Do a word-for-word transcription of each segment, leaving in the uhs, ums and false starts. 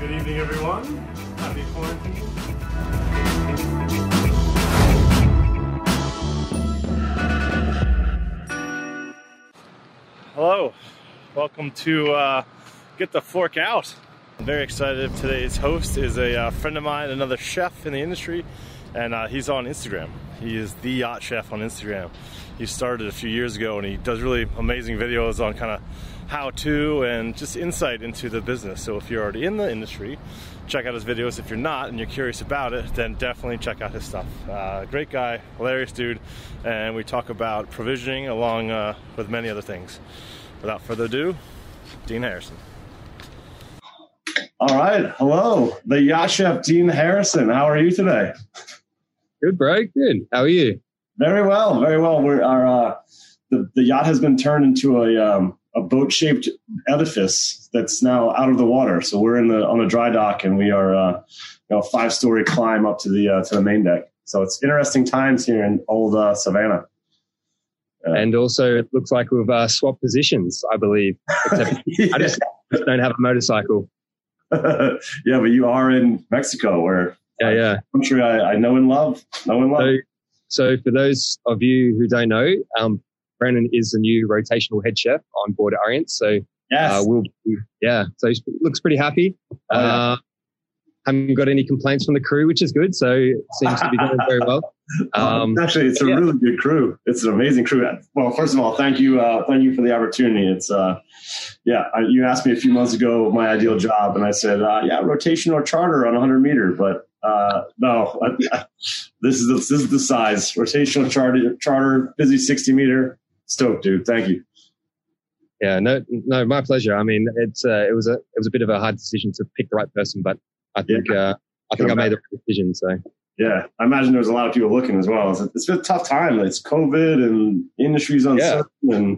Good evening, everyone. Happy quarantine. Hello. Welcome to uh, Get the Fork Out. I'm very excited. Today's host is a uh, friend of mine, another chef in the industry, and uh, he's on Instagram. He is the Yacht Chef on Instagram. He started a few years ago, and he does really amazing videos on kind of how to and just insight into the business. So if you're already in the industry, check out his videos. If you're not and you're curious about it, then definitely check out his stuff. Uh, great guy, hilarious dude, and we talk about provisioning along uh, with many other things. Without further ado, Dean Harrison. All right, hello, the Yacht Chef Dean Harrison. How are you today? Good, bro. Good. How are you? Very well, very well. We're our uh, the the yacht has been turned into a um, a boat-shaped edifice that's now out of the water. So we're in the on the dry dock, and we are uh, you know, a five-story climb up to the uh, to the main deck. So it's interesting times here in old uh, Savannah. Uh, and also, it looks like we've uh, swapped positions, I believe. Except yeah. I just don't have a motorcycle. Yeah, but you are in Mexico, where yeah, yeah, I'm sure I, I know and love, know and love. So, so for those of you who don't know, um, Brandon is the new rotational head chef on board at Orient. So yes, uh, we'll yeah. So he looks pretty happy. Oh, yeah. Uh, haven't got any complaints from the crew, which is good. So it seems to be going very well. Um, Actually, it's a yeah. really good crew. It's an amazing crew. Well, first of all, thank you, uh, thank you for the opportunity. It's uh, yeah. I, you asked me a few months ago my ideal job, and I said, uh, yeah, rotation or charter on one hundred meter. But uh, no, I, this is the, this is the size rotational charter, charter, busy sixty meter. Stoked, dude. Thank you. Yeah, no, no, my pleasure. I mean, it's uh, it was a it was a bit of a hard decision to pick the right person, but I think yeah. uh, I think I made the right decision. So yeah, I imagine there's a lot of people looking as well. It's, it's been a tough time. It's COVID and industry's uncertain. Yeah. And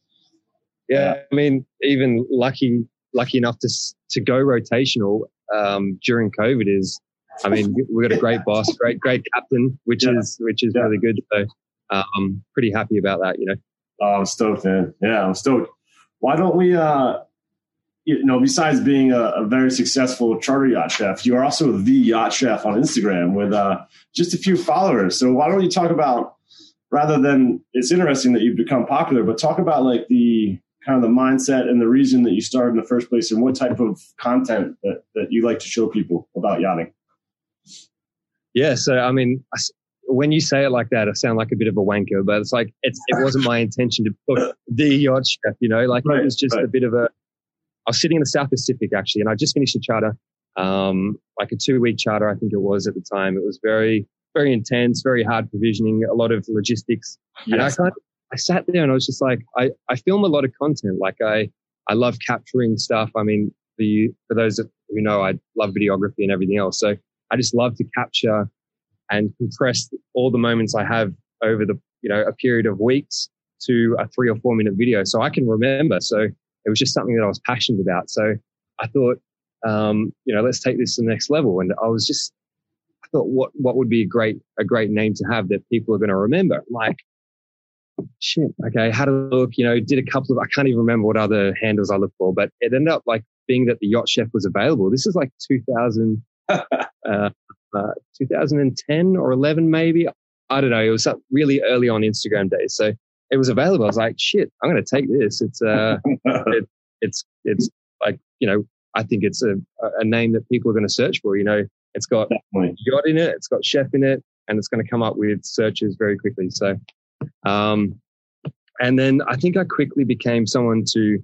yeah, yeah, I mean, even lucky lucky enough to to go rotational um, during COVID is. I mean, we got a great boss, great great captain, which yeah. is which is yeah. really good. So I'm pretty happy about that. You know. Oh, I'm stoked, man. Yeah, I'm stoked. Why don't we, uh, you know, besides being a, a very successful charter yacht chef, you are also the yacht chef on Instagram with uh, just a few followers. So why don't you talk about, rather than, it's interesting that you've become popular, but talk about like the kind of the mindset and the reason that you started in the first place and what type of content that, that you like to show people about yachting. Yeah, so I mean, I, when you say it like that, I sound like a bit of a wanker, but it's like, it's, it wasn't my intention to put the yacht chef, you know, like right, it was just right. a bit of a, I was sitting in the South Pacific actually, and I just finished a charter, um, like a two week charter, I think it was at the time. It was very, very intense, very hard provisioning, a lot of logistics. Yes. And I kind of, I sat there and I was just like, I, I film a lot of content. Like I, I love capturing stuff. I mean, for you, for those who know, I love videography and everything else. So I just love to capture and compress all the moments I have over the, you know, a period of weeks to a three or four minute video. So I can remember. So it was just something that I was passionate about. So I thought, um, you know, let's take this to the next level. And I was just, I thought what, what would be a great, a great name to have that people are going to remember? Like, shit. Okay. Had a look, you know, did a couple of, I can't even remember what other handles I looked for, but it ended up like being that the Yacht Chef was available. This is like two thousand, uh, Uh, two thousand ten or eleven, maybe. I don't know. It was really early on Instagram days. So it was available. I was like, shit, I'm going to take this. It's, uh, it, it's, it's like, you know, I think it's a, a name that people are going to search for. You know, it's got Definitely. yacht in it, it's got chef in it, and it's going to come up with searches very quickly. So, um, and then I think I quickly became someone to,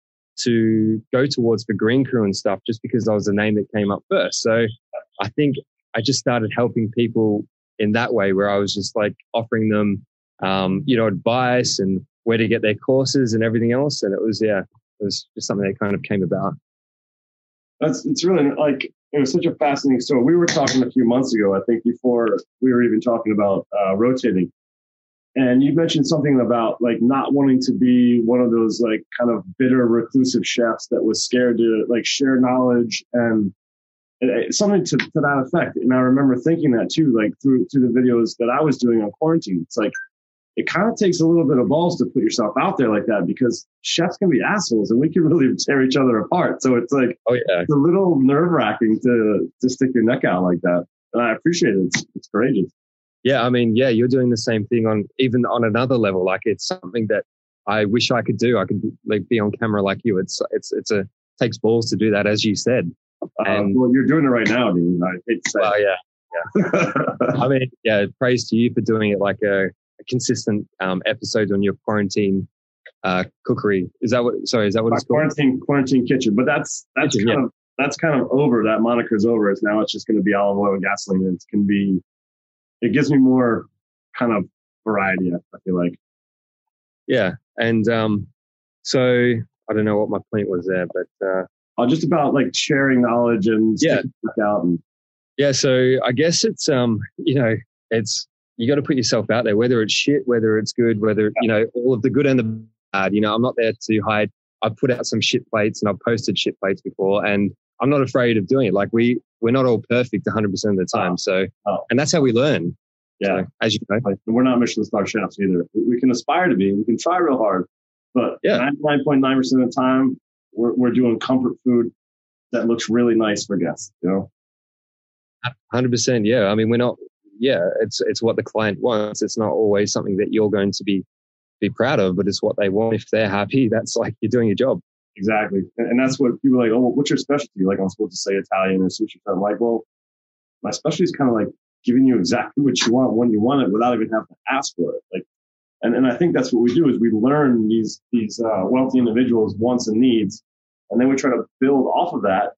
to go towards the green crew and stuff just because that was the name that came up first. So I think I just started helping people in that way where I was just like offering them, um, you know, advice and where to get their courses and everything else. And it was, yeah, it was just something that kind of came about. That's, it's really like, it was such a fascinating story. We were talking a few months ago, I think before we were even talking about uh, rotating. And you mentioned something about like not wanting to be one of those like kind of bitter reclusive chefs that was scared to like share knowledge and something to, to that effect. And I remember thinking that too, like through through the videos that I was doing on quarantine. It's like, it kind of takes a little bit of balls to put yourself out there like that, because chefs can be assholes and we can really tear each other apart. So it's like, oh yeah, it's a little nerve wracking to to stick your neck out like that. And I appreciate it. It's, it's courageous. Yeah, I mean, yeah, you're doing the same thing on even on another level. Like it's something that I wish I could do. I could like be on camera like you. It's it's it's a takes balls to do that, as you said. And uh, well, you're doing it right now, dude. I hate to say. Well, yeah, yeah. I mean, yeah, praise to you for doing it like a, a consistent um, episode on your quarantine uh, cookery. Is that what? Sorry, is that what My it's called? Quarantine quarantine kitchen. But that's that's kitchen, kind yeah. of that's kind of over. That moniker's over. It's now it's just going to be olive oil and gasoline. And it's going to be. It gives me more kind of variety. I feel like. Yeah, and um, so I don't know what my point was there, but. Uh, Uh, just about like sharing knowledge and yeah. out and yeah. So I guess it's um, you know, it's you got to put yourself out there, whether it's shit, whether it's good, whether you know all of the good and the bad. You know, I'm not there to hide. I've put out some shit plates and I've posted shit plates before, and I'm not afraid of doing it. Like we we're not all perfect one hundred percent of the time. So oh. and that's how we learn. Yeah, so, as you know, like, we're not Michelin star chefs either. We can aspire to be. We can try real hard, but yeah. ninety-nine point nine percent of the time. We're, we're doing comfort food that looks really nice for guests, you know? one hundred percent. Yeah. I mean, we're not, yeah, it's, it's what the client wants. It's not always something that you're going to be, be proud of, but it's what they want. If they're happy, that's like you're doing your job. Exactly. And, and that's what people are like, oh, what's your specialty? Like I'm supposed to say Italian or sushi. I'm like, well, my specialty is kind of like giving you exactly what you want when you want it without even having to ask for it. Like, and, and I think that's what we do is we learn these, these, uh, wealthy individuals' wants and needs. And then we try to build off of that,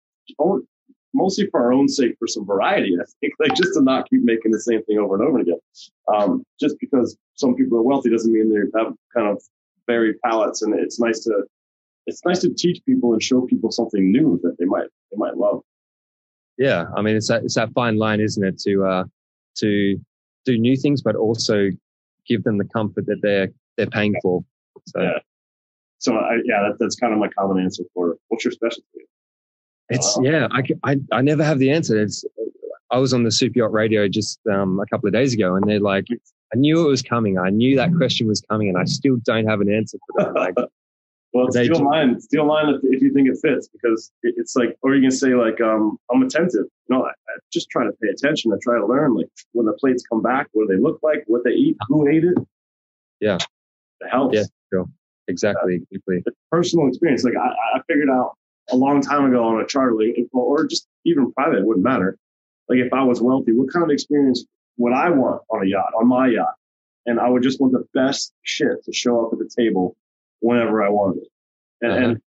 mostly for our own sake, for some variety, I think, like just to not keep making the same thing over and over again. Um, just because some people are wealthy doesn't mean they have kind of varied palates. And it's nice to, it's nice to teach people and show people something new that they might, they might love. Yeah. I mean, it's that, it's that fine line, isn't it? To, uh, to do new things, but also give them the comfort that they're, they're paying for. So. Yeah. So I, yeah, that, that's kind of my common answer for what's your specialty? It's uh, yeah, I, I I never have the answer. It's I was on the Super Yacht Radio just um, a couple of days ago, and they're like, I knew it was coming. I knew that question was coming, and I still don't have an answer for that. Like, well, steal just, mine. Steal mine if, if you think it fits, because it, it's like, or you can say like, um, I'm attentive. No, I, I just try to pay attention. I try to learn, like when the plates come back, what do they look like, what they eat, who ate it. Yeah, it helps. Yeah, sure. Exactly. Uh, exactly. It's personal experience. Like I, I figured out a long time ago on a charter, like, or just even private, it wouldn't matter. Like if I was wealthy, what kind of experience would I want on a yacht, on my yacht? And I would just want the best shit to show up at the table whenever I wanted it. And, uh-huh. and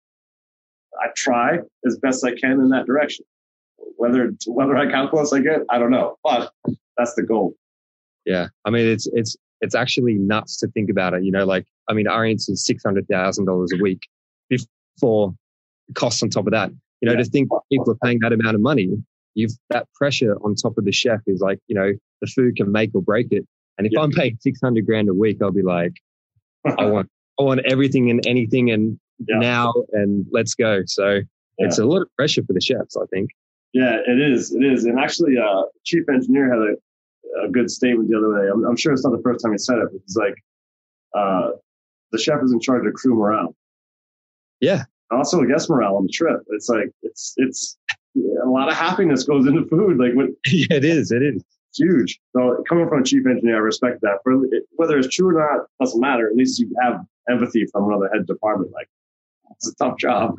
I try as best I can in that direction. Whether whether I how close I get, I don't know, but that's the goal. Yeah, I mean it's it's it's actually nuts to think about it. You know, like I mean, our answer is six hundred thousand dollars a week before the costs on top of that. You know, yeah. to think people are paying that amount of money, you've that pressure on top of the chef is like, you know, the food can make or break it. And if yeah. I'm paying six hundred grand a week, I'll be like, I want I want everything and anything and yeah. now and let's go. So yeah. it's a lot of pressure for the chefs, I think. Yeah, it is. It is. And actually, uh, chief engineer had a, a good statement the other day. I'm, I'm sure it's not the first time he said it, but it's like, uh, the chef is in charge of crew morale. Yeah. Also guest morale on the trip. It's like, it's, it's a lot of happiness goes into food. Like when, yeah, it is. It is. It's huge. So coming from a chief engineer, I respect that. For whether it's true or not, doesn't matter. At least you have empathy from another head department. Like it's a tough job.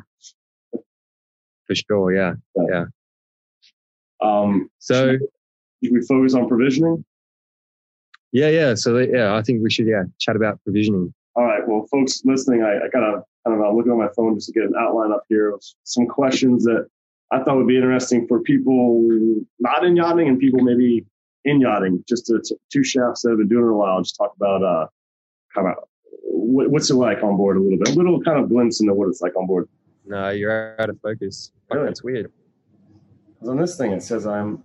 For sure. Yeah. Yeah. yeah. Um, so should we focus on provisioning? Yeah. Yeah. So yeah, I think we should, yeah, chat about provisioning. All right. Well, folks listening, I, I got to kind of look on my phone just to get an outline up here of some questions that I thought would be interesting for people not in yachting and people maybe in yachting, just to, to two chefs that have been doing it a while, just talk about, uh, kind of what, what's it like on board a little bit, a little kind of glimpse into what it's like on board. No, you're out of focus. Really? That's weird. Because on this thing, it says I'm,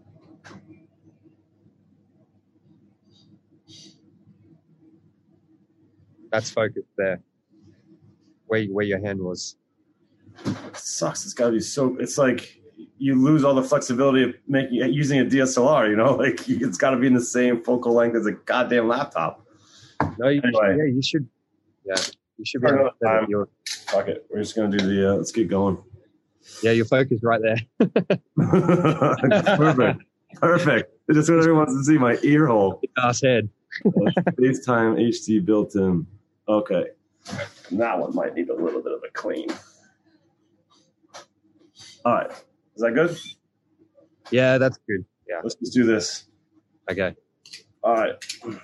That's focused there, where where your hand was. It sucks. It's got to be so. It's like you lose all the flexibility of making using a D S L R. You know, like it's got to be in the same focal length as a goddamn laptop. No, you Anyway. should, yeah, you should. Yeah, you should be. For able another to time. your, Fuck it. We're just gonna do the. Uh, let's get going. yeah, your focus right there. Perfect. Perfect. Just what everyone wants to see, my ear hole. Ass head. FaceTime H D built in. Okay. And that one might need a little bit of a clean. All right. Is that good? Yeah, that's good. Yeah. Let's just do this. Okay. All right. Oh,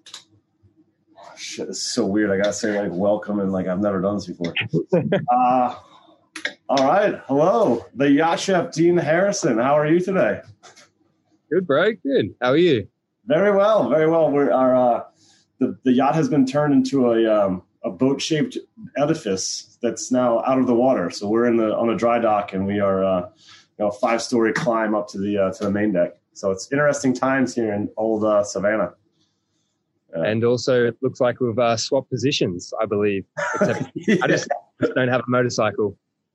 shit, this is so weird. I gotta say like welcome and like I've never done this before. uh, all right. Hello, the Yacht Chef Dean Harrison. How are you today? Good, bro. Good. How are you? Very well. Very well. We're our uh, the the yacht has been turned into a um, a boat shaped edifice that's now out of the water. So we're in the on a dry dock and we are uh, you know five story climb up to the uh, to the main deck. So it's interesting times here in old uh, Savannah. Uh, And also, it looks like we've uh, swapped positions, I believe. Except yeah. I just don't have a motorcycle.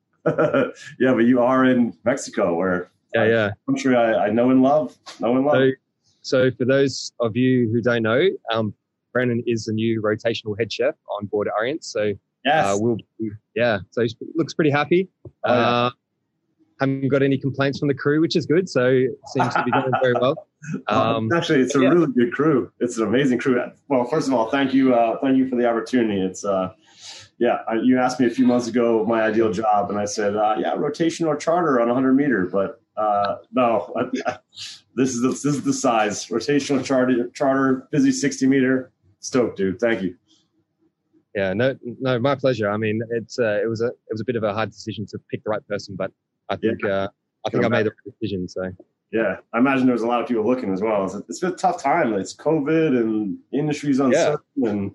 Yeah, but you are in Mexico, where Yeah, I, yeah. country I, I know and love, know and love. So, so for those of you who don't know, um, Brennan is the new rotational head chef on board Orient. So yes, uh, we'll, yeah. So he looks pretty happy. Oh, yeah. Uh, haven't got any complaints from the crew, which is good. So it seems to be going very well. Um, Actually, it's a yeah. really good crew. It's an amazing crew. Well, first of all, thank you, uh, thank you for the opportunity. It's, uh, yeah, I, you asked me a few months ago my ideal job, and I said, uh, yeah, rotation or charter on one hundred meter. But uh, no, this is the, this is the size rotational charter, charter, busy sixty meter. Stoked, dude. Thank you. Yeah, no, no, my pleasure. I mean, it's uh, it was a it was a bit of a hard decision to pick the right person, but I think Yeah. uh, I think I made the right decision. So Yeah, I imagine there was a lot of people looking as well. It's, it's been a tough time. It's COVID and industry's uncertain. And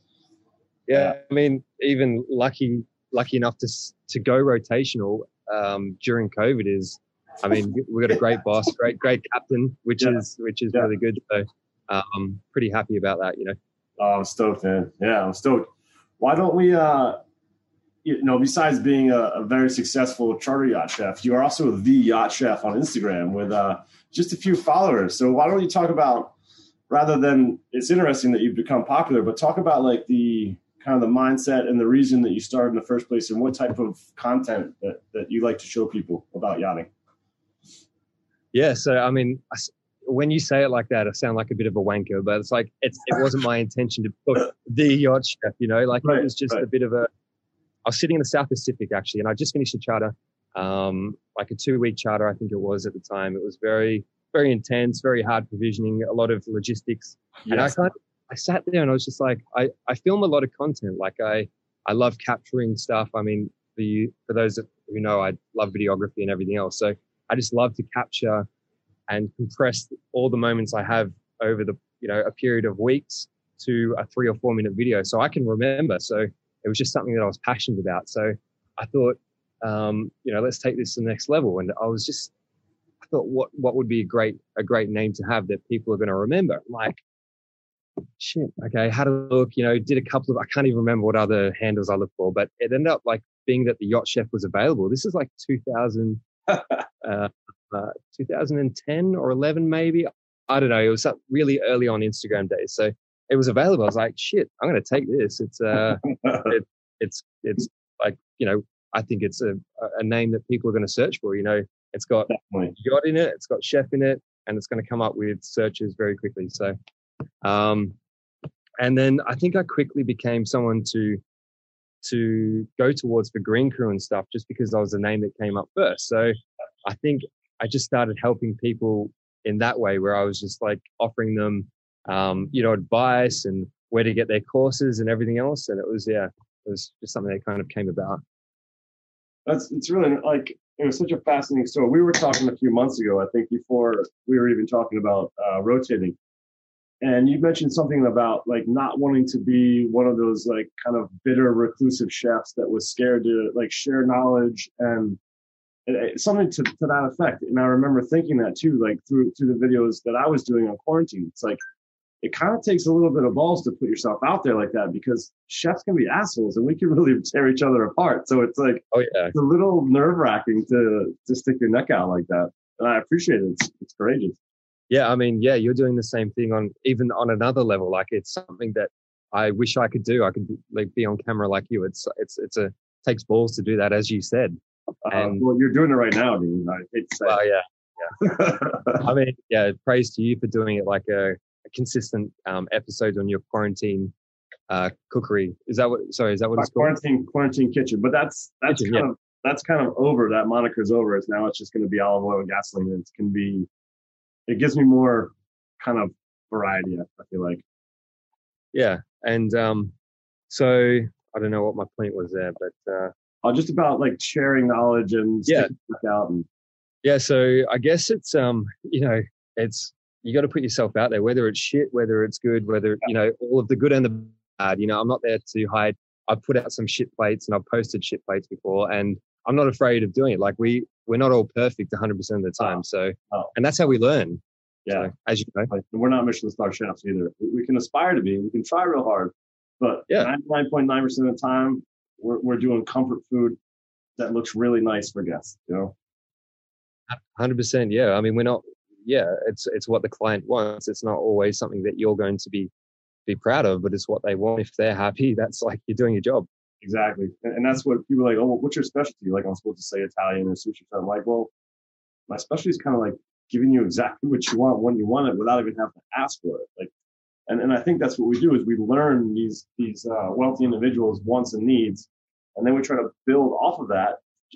yeah, I mean, even lucky lucky enough to s- to go rotational um, during COVID is, I mean, we got a great boss, great great captain, which Yeah. is which is Yeah. really good. So um, pretty happy about that. You know. oh, I'm stoked, man. Yeah, I'm stoked. Why don't we, uh, you know, besides being a, a very successful charter yacht chef, you are also the yacht chef on Instagram with uh, just a few followers. So why don't you talk about, rather than, it's interesting that you've become popular, but talk about like the kind of the mindset and the reason that you started in the first place and what type of content that, that you like to show people about yachting. Yeah. So I mean, I s- when you say it like that, I sound like a bit of a wanker, but it's like it's it wasn't my intention to put the yacht chef. You know, like Right, it was just right. a bit of a. I was sitting in the South Pacific actually, and I just finished a charter, um, like a two-week charter, I think it was at the time. It was very, very intense, very hard provisioning, a lot of logistics. And I Yes. kind of, I sat there and I was just like, I, I film a lot of content. Like I, I love capturing stuff. I mean, for you, for those that, who know, I love videography and everything else. So I just love to capture and compress all the moments I have over the, you know, a period of weeks to a three or four minute video. So I can remember. So it was just something that I was passionate about. So I thought, um, you know, let's take this to the next level. And I was just, I thought, what, what would be a great, a great name to have that people are going to remember? Like, shit. Okay. Had a look, you know, did a couple of, I can't even remember what other handles I looked for, but it ended up like being that the Yacht Chef was available. This is like two thousand, uh, uh, two thousand ten or eleven, maybe. I don't know. It was some- really early on Instagram days. So it was available. I was like, shit, I'm going to take this. It's, uh, it, it's, it's like, you know, I think it's a, a name that people are going to search for. You know, it's got Definitely. yacht in it, it's got chef in it, and it's going to come up with searches very quickly. So, um, and then I think I quickly became someone to, to go towards for Green Crew and stuff, just because I was the name that came up first. So I think I just started helping people in that way, where I was just like offering them, um, you know, advice and where to get their courses and everything else. And it was, yeah, it was just something that kind of came about. That's, it's really like, it was such a fascinating story. We were talking a few months ago, I think before we were even talking about uh, rotating. And you mentioned something about like not wanting to be one of those like kind of bitter reclusive chefs that was scared to like share knowledge and uh, something to, to that effect. And I remember thinking that too, like through, through the videos that I was doing on quarantine. It's like, it kind of takes a little bit of balls to put yourself out there like that, because chefs can be assholes and we can really tear each other apart. So it's like, Oh yeah. it's a little nerve wracking to, to stick your neck out like that. And I appreciate it. It's, it's courageous. Yeah, I mean, yeah, you're doing the same thing on even on another level. Like it's something that I wish I could do. I could like be on camera like you. It's it's it's a takes balls to do that, as you said. Uh, And well, you're doing it right now, dude. I hate to say. well, it. yeah, yeah. I mean, yeah. Praise to you for doing it like a, a consistent um, episodes on your quarantine uh, cookery. Is that what? Sorry, is that what My it's called? quarantine quarantine kitchen, but that's that's Kitchen, kind yeah. of that's kind of over. That moniker's over. It's now it's just going to be olive oil and gasoline. It's going to be. It gives me more kind of variety. I feel like. Yeah, and um, so I don't know what my point was there, but uh, Uh, just about like sharing knowledge and Yeah. sticking it out and yeah. So I guess it's um, you know, it's you got to put yourself out there, whether it's shit, whether it's good, whether you know all of the good and the bad. You know, I'm not there to hide. I've put out some shit plates and I've posted shit plates before, and I'm not afraid of doing it. Like we we're not all perfect one hundred percent of the time, so Oh. and that's how we learn. yeah. So, as you know. Like, we're not Michelin star chefs either. We, we can aspire to be. We can try real hard, but Yeah. ninety-nine point nine percent of the time, we're we're doing comfort food that looks really nice for guests. You know. one hundred percent. Yeah. I mean, we're not, yeah, it's, it's what the client wants. It's not always something that you're going to be, be proud of, but it's what they want. If they're happy, that's like you're doing your job. Exactly. And, and that's what people are like, oh, what's your specialty? Like I'm supposed to say Italian or sushi. So I'm like, well, my specialty is kind of like giving you exactly what you want when you want it without even having to ask for it. Like, and, and I think that's what we do is we learn these, these uh, wealthy individuals' wants and needs. And then we try to build off of that,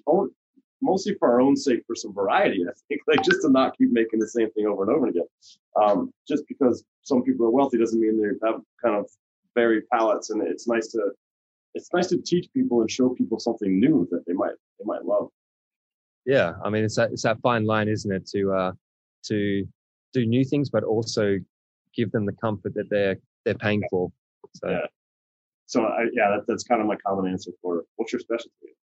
mostly for our own sake, for some variety, I think, like just to not keep making the same thing over and over again. Um, just because some people are wealthy doesn't mean they have kind of varied palates. And it's nice to, it's nice to teach people and show people something new that they might, they might love. Yeah. I mean, it's that, it's that fine line, isn't it? To, uh, to do new things, but also give them the comfort that they're, they're paying for. So. Yeah. So I, yeah, that, that's kind of my common answer for it. What's your specialty?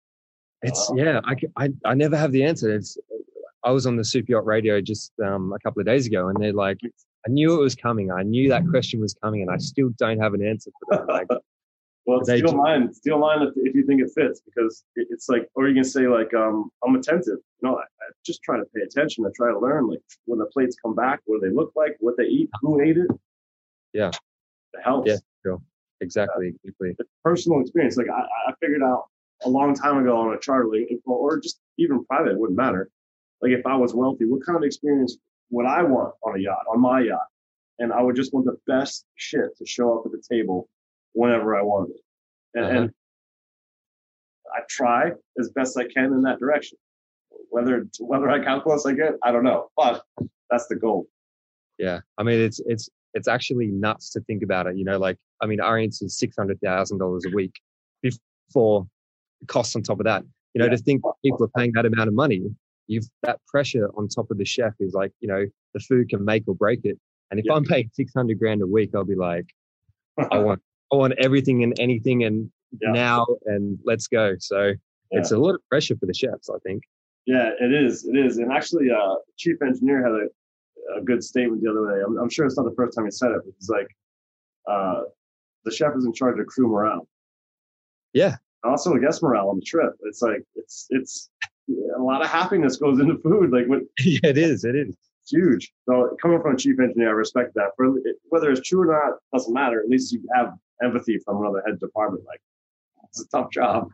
It's Uh, yeah, I, I, I never have the answer. It's I was on the Super Yacht Radio just um, a couple of days ago, and they're like, I knew it was coming. I knew that question was coming, and I still don't have an answer for that. Like, well, they steal ju- mine. Steal mine if, if you think it fits, because it, it's like, or you can say like, um, I'm attentive. No, I, I just try to pay attention. I try to learn, like when the plates come back, what do they look like, what they eat, who ate it. Yeah, it helps. yeah, sure, exactly, exactly. It's personal experience. Like I, I figured out a long time ago on a charter, like, or just even private, it wouldn't matter. Like if I was wealthy, what kind of experience would I want on a yacht, on my yacht? And I would just want the best shit to show up at the table whenever I wanted it. And, Uh-huh. and I try as best I can in that direction. Whether whether I how close I get, I don't know. But that's the goal. Yeah, I mean, it's it's it's actually nuts to think about it. You know, like I mean, Orient's is six hundred thousand dollars a week before costs on top of that. You know, Yeah. to think people are paying that amount of money, you've that pressure on top of the chef is like, you know, the food can make or break it. And if Yeah. I'm paying six hundred grand a week, I'll be like, I want, I want everything and anything and Yeah. now and let's go. So Yeah. it's a lot of pressure for the chefs, I think. Yeah, it is. It is. And actually, uh, chief engineer had a, a good statement the other day. I'm, I'm sure it's not the first time he said it, but he's like, uh, the chef is in charge of crew morale. Yeah. And also guest morale on the trip. It's like, it's, it's a lot of happiness goes into food. Like what, Yeah, it is. It is. it's huge. So coming from a chief engineer, I respect that. For whether it's true or not, doesn't matter. At least you have empathy from another head department. Like it's a tough job.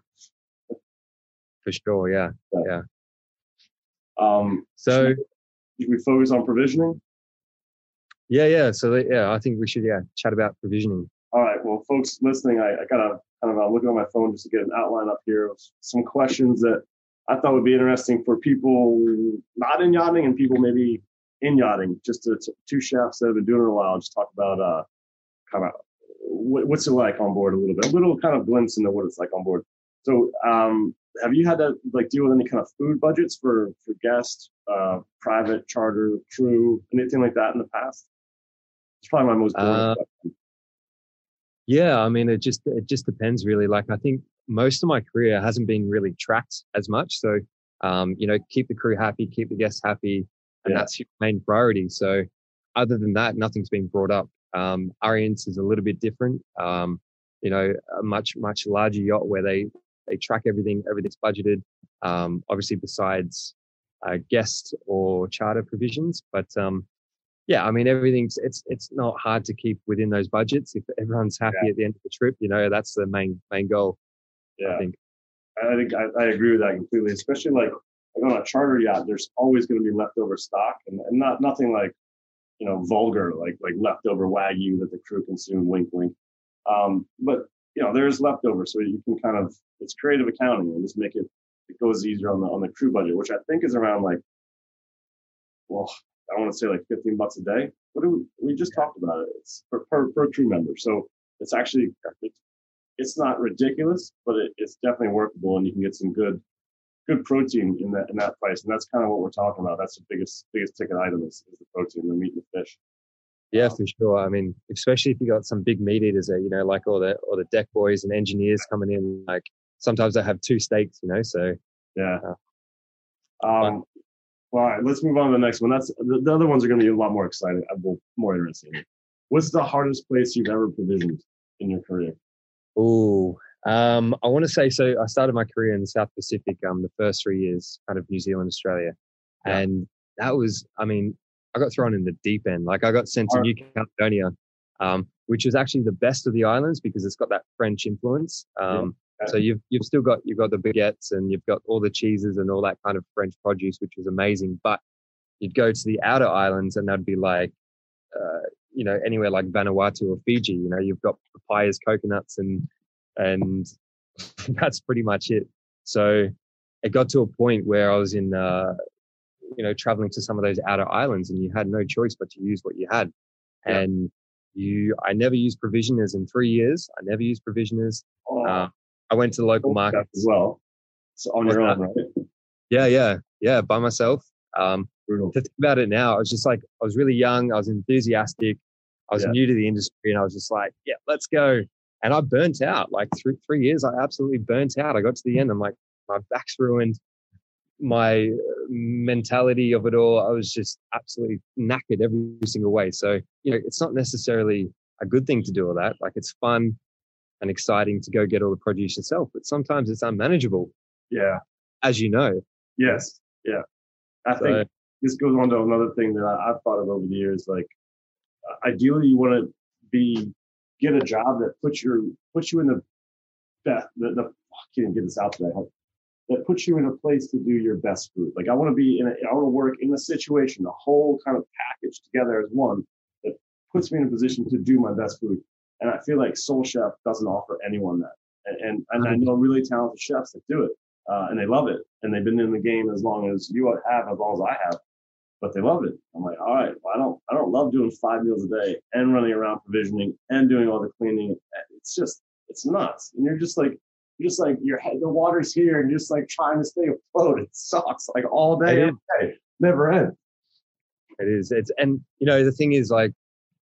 For sure. Yeah. Yeah. Um, So should we focus on provisioning? yeah, yeah. So that- yeah, I think we should, yeah, chat about provisioning. All right. Well, folks listening, I, I got to kind of uh, look on my phone just to get an outline up here of some questions that I thought would be interesting for people not in yachting and people maybe in yachting, just to, to two chefs that have been doing it a while. Just talk about uh, kind of what, what's it like on board a little bit, a little kind of glimpse into what it's like on board. So um, have you had to like deal with any kind of food budgets for, for guests, uh, private, charter, crew, anything like that in the past? It's probably my most boring Uh, question. Yeah, I mean, it just it just depends really. Like, I think most of my career hasn't been really tracked as much. So, um, you know, keep the crew happy, keep the guests happy, and Yeah. that's your main priority. So, other than that, nothing's been brought up. Um, Orient's is a little bit different. Um, you know, a much much larger yacht where they they track everything, everything's budgeted. Um, obviously, besides uh, guest or charter provisions, but um, yeah, I mean, everything's, it's, it's not hard to keep within those budgets. If everyone's happy Yeah. at the end of the trip, you know, that's the main, main goal. Yeah. I think. I think I, I agree with that completely, especially like, like on a charter yacht, there's always going to be leftover stock and, and not, nothing like, you know, vulgar, like, like leftover Wagyu that the crew consume, wink, wink. Um, but, you know, there's leftover. So you can kind of, it's creative accounting and just make it, it goes easier on the, on the crew budget, which I think is around like, well, I want to say like fifteen bucks a day. What do we, we just talked about it. It's per, per, per crew member. So it's actually, it's, it's not ridiculous, but it, it's definitely workable and you can get some good, good protein in that, in that price. And that's kind of what we're talking about. That's the biggest, biggest ticket item is, is the protein, the meat and the fish. Yeah, for sure. I mean, especially if you got some big meat eaters there, you know, like all the, all the deck boys and engineers coming in, like sometimes they have two steaks, you know, so. Yeah. Uh, um, well, all right, let's move on to the next one. That's the, the other ones are going to be a lot more exciting, more interesting. What's the hardest place you've ever provisioned in your career? Oh, um, I want to say, so I started my career in the South Pacific, um, the first three years, kind of New Zealand, Australia. Yeah. And that was, I mean, I got thrown in the deep end. Like I got sent to New Caledonia, um, which is actually the best of the islands because it's got that French influence. Um, yeah. So you've, you've still got, you've got the baguettes and you've got all the cheeses and all that kind of French produce, which was amazing. But you'd go to the outer islands and that'd be like, uh, you know, anywhere like Vanuatu or Fiji, you know, you've got papayas, coconuts, and, and that's pretty much it. So it got to a point where I was in, uh, you know, traveling to some of those outer islands and you had no choice but to use what you had. Yeah. And you, I never used provisioners in three years. I never used provisioners. Oh. Uh, I went to the local market as well. So on your own, right? Yeah, yeah, yeah, by myself. Um, to think about it now, I was just like, I was really young. I was enthusiastic. I was yeah. new to the industry and I was just like, yeah, let's go. And I burnt out like three, three years. I absolutely burnt out. I got to the end. I'm like, my back's ruined. My mentality of it all, I was just absolutely knackered every single way. So, you know, it's not necessarily a good thing to do all that. Like it's fun and exciting to go get all the produce yourself, but sometimes it's unmanageable. Yeah. As you know. Yes. Yeah. I so, think this goes on to another thing that I, I've thought of over the years. Like uh, ideally you want to be, get a job that puts your, puts you in the best, the, the, I can't even get this out today. That puts you in a place to do your best food. Like I want to be in a, I want to work in a situation, the whole kind of package together as one that puts me in a position to do my best food. And I feel like Soul Chef doesn't offer anyone that. And, and, and I know really talented chefs that do it, uh, and they love it. And they've been in the game as long as you have, as long as I have, but they love it. I'm like, all right, well, I don't, I don't love doing five meals a day and running around provisioning and doing all the cleaning. It's just, it's nuts. And you're just like, You're just like your head, the water's here, and you're just like trying to stay afloat. It sucks, like all day, every day, never ends. It is. It's and you know the thing is like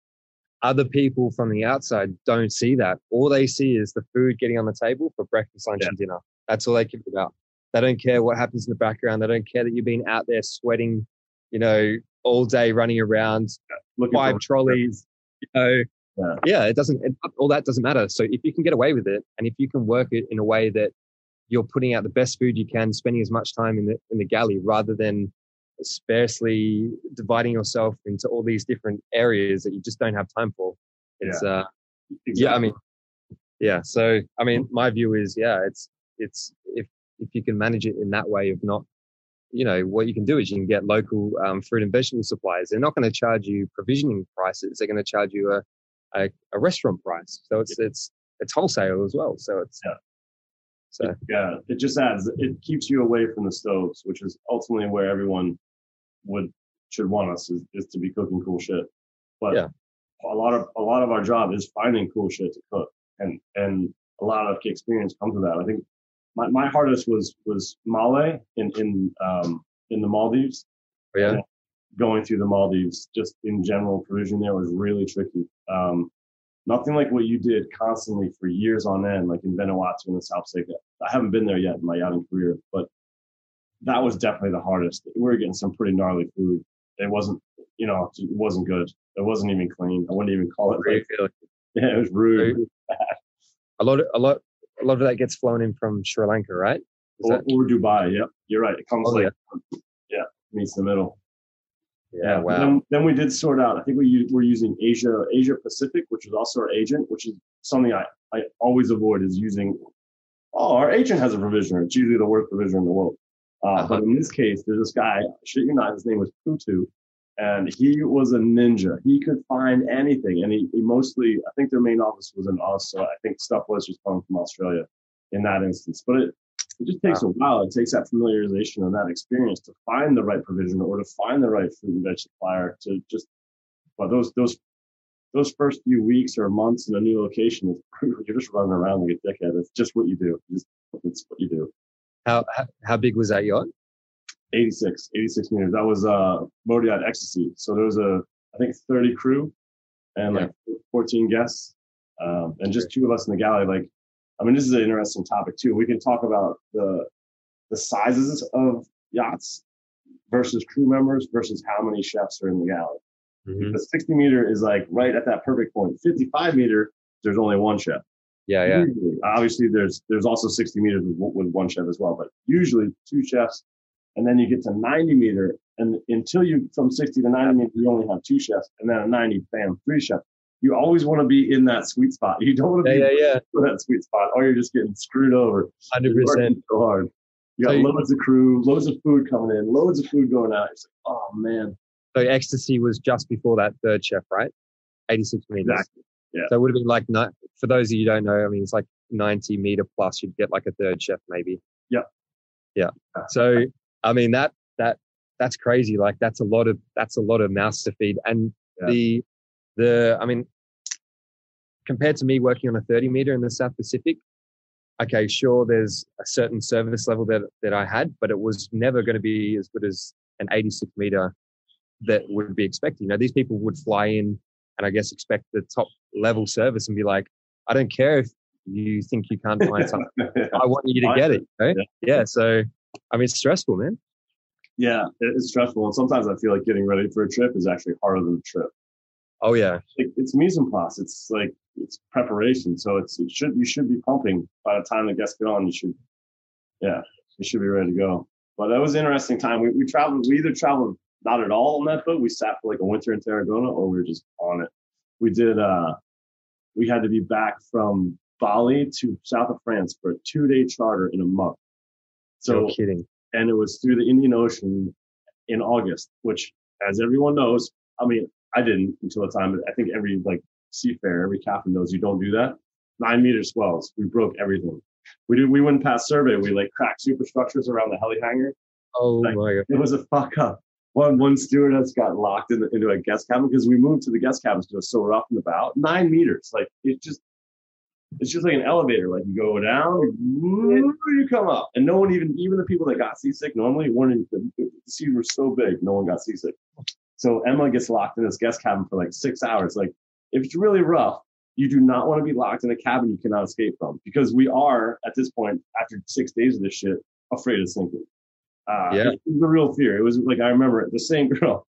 other people from the outside don't see that. All they see is the food getting on the table for breakfast, lunch, yeah. and dinner. That's all they care about. They don't care what happens in the background. They don't care that you've been out there sweating, you know, all day running around, yeah. five trolleys, you know. Yeah. yeah, it doesn't, it, all that doesn't matter. So if you can get away with it and if you can work it in a way that you're putting out the best food you can, spending as much time in the, in the galley rather than sparsely dividing yourself into all these different areas that you just don't have time for. It's, yeah. uh, exactly. yeah, I mean, yeah. So, I mean, my view is, yeah, it's, it's, if, if you can manage it in that way of not, you know, what you can do is you can get local um, fruit and vegetable suppliers. They're not going to charge you provisioning prices. They're going to charge you a, A, a restaurant price, so it's it's it's wholesale as well. So it's yeah, so yeah. It just adds. It keeps you away from the stoves, which is ultimately where everyone would should want us is, is to be cooking cool shit. But yeah. a lot of a lot of our job is finding cool shit to cook, and and a lot of experience comes with that. I think my, my hardest was was Malé in in um in the Maldives. Oh, yeah. And going through the Maldives, just in general, provision there was really tricky. Um, nothing like what you did constantly for years on end, like in Vanuatu in the South Pacific. I haven't been there yet in my yachting career, but that was definitely the hardest. We were getting some pretty gnarly food. It wasn't, you know, it wasn't good. It wasn't even clean. I wouldn't even call it. Like, yeah, it was rude. A lot, of, a lot, a lot of that gets flown in from Sri Lanka, right? Or, that... or Dubai. Yep, you're right. It comes oh, like, yeah. yeah, meets the middle. Yeah, wow. Then, then we did sort out. I think we were using Asia Asia Pacific, which is also our agent, which is something I, I always avoid is using. Oh, our agent has a provisioner. It's usually the worst provisioner in the world. Uh, uh-huh. But in this case, there's this guy. Shit you not, his name was Putu, and he was a ninja. He could find anything, and he, he mostly. I think their main office was in Oz, so I think stuff was just coming from Australia in that instance. But it. It just takes wow. a while. It takes that familiarization and that experience to find the right provision or to find the right fruit and veg supplier to just, but those, those, those first few weeks or months in a new location, you're just running around like a dickhead. It's just what you do. It's, it's what you do. How, how, how big was that yacht? eighty-six, eighty-six meters. That was, uh, Mode Yacht Ecstasy. So there was a, I think thirty crew and yeah. like fourteen guests, um, and just two of us in the galley. Like, I mean, this is an interesting topic too. We can talk about the the sizes of yachts versus crew members versus how many chefs are in the galley. Mm-hmm. The sixty meter is like right at that perfect point. fifty-five meter, there's only one chef. Yeah, yeah. Usually, obviously, there's there's also sixty meters with, with one chef as well, but usually two chefs, and then you get to ninety meter, and until you from sixty to ninety meter, you only have two chefs, and then at ninety, bam, three chefs. You always want to be in that sweet spot. You don't want to yeah, be yeah, yeah. in that sweet spot, or you're just getting screwed over. one hundred percent. So hard. You got so loads you, of crew, loads of food coming in, loads of food going out. It's like, oh, man. So Ecstasy was just before that third chef, right? eighty-six meters. Exactly. Yeah. So it would have been like, for those of you who don't know, I mean, it's like ninety meter plus, you'd get like a third chef maybe. Yeah. Yeah. So, I mean, that, that, that's crazy. Like that's a lot of, that's a lot of mouths to feed. And yeah. the, the, I mean, compared to me working on a thirty meter in the South Pacific, okay, sure, there's a certain service level that, that I had, but it was never going to be as good as an eighty-six meter that would be expected. You know, these people would fly in and I guess expect the top level service and be like, I don't care if you think you can't find something. I want you to get it. Right? Yeah. yeah. So, I mean, it's stressful, man. Yeah, it's stressful. And sometimes I feel like getting ready for a trip is actually harder than the trip. Oh yeah. It, it's mise en place. It's like, it's preparation. So it's, it should, you should be pumping by the time the guests get on. You should, yeah, you should be ready to go. But that was an interesting time. We, we traveled, we either traveled not at all on that boat. We sat for like a winter in Tarragona, or we were just on it. We did, uh, we had to be back from Bali to south of France for a two day charter in a month. So, no kidding. And it was through the Indian Ocean in August, which, as everyone knows, I mean, I didn't until the time, but I think every like seafarer, every captain knows you don't do that. Nine meter swells. We broke everything. We did. We went past survey. We like cracked superstructures around the heli hangar. Oh like, my God. It was a fuck up. One one stewardess got locked in the, into a guest cabin because we moved to the guest cabins because it was so rough in the bow. Nine meters. Like it just, it's just like an elevator. Like you go down, you come up, and no one even, even the people that got seasick normally weren't. The, the seas were so big, no one got seasick. So Emma gets locked in this guest cabin for like six hours. Like if it's really rough, you do not want to be locked in a cabin you cannot escape from, because we are at this point after six days of this shit afraid of sinking. Uh, yeah, it was a real fear. It was like, I remember it, the same girl.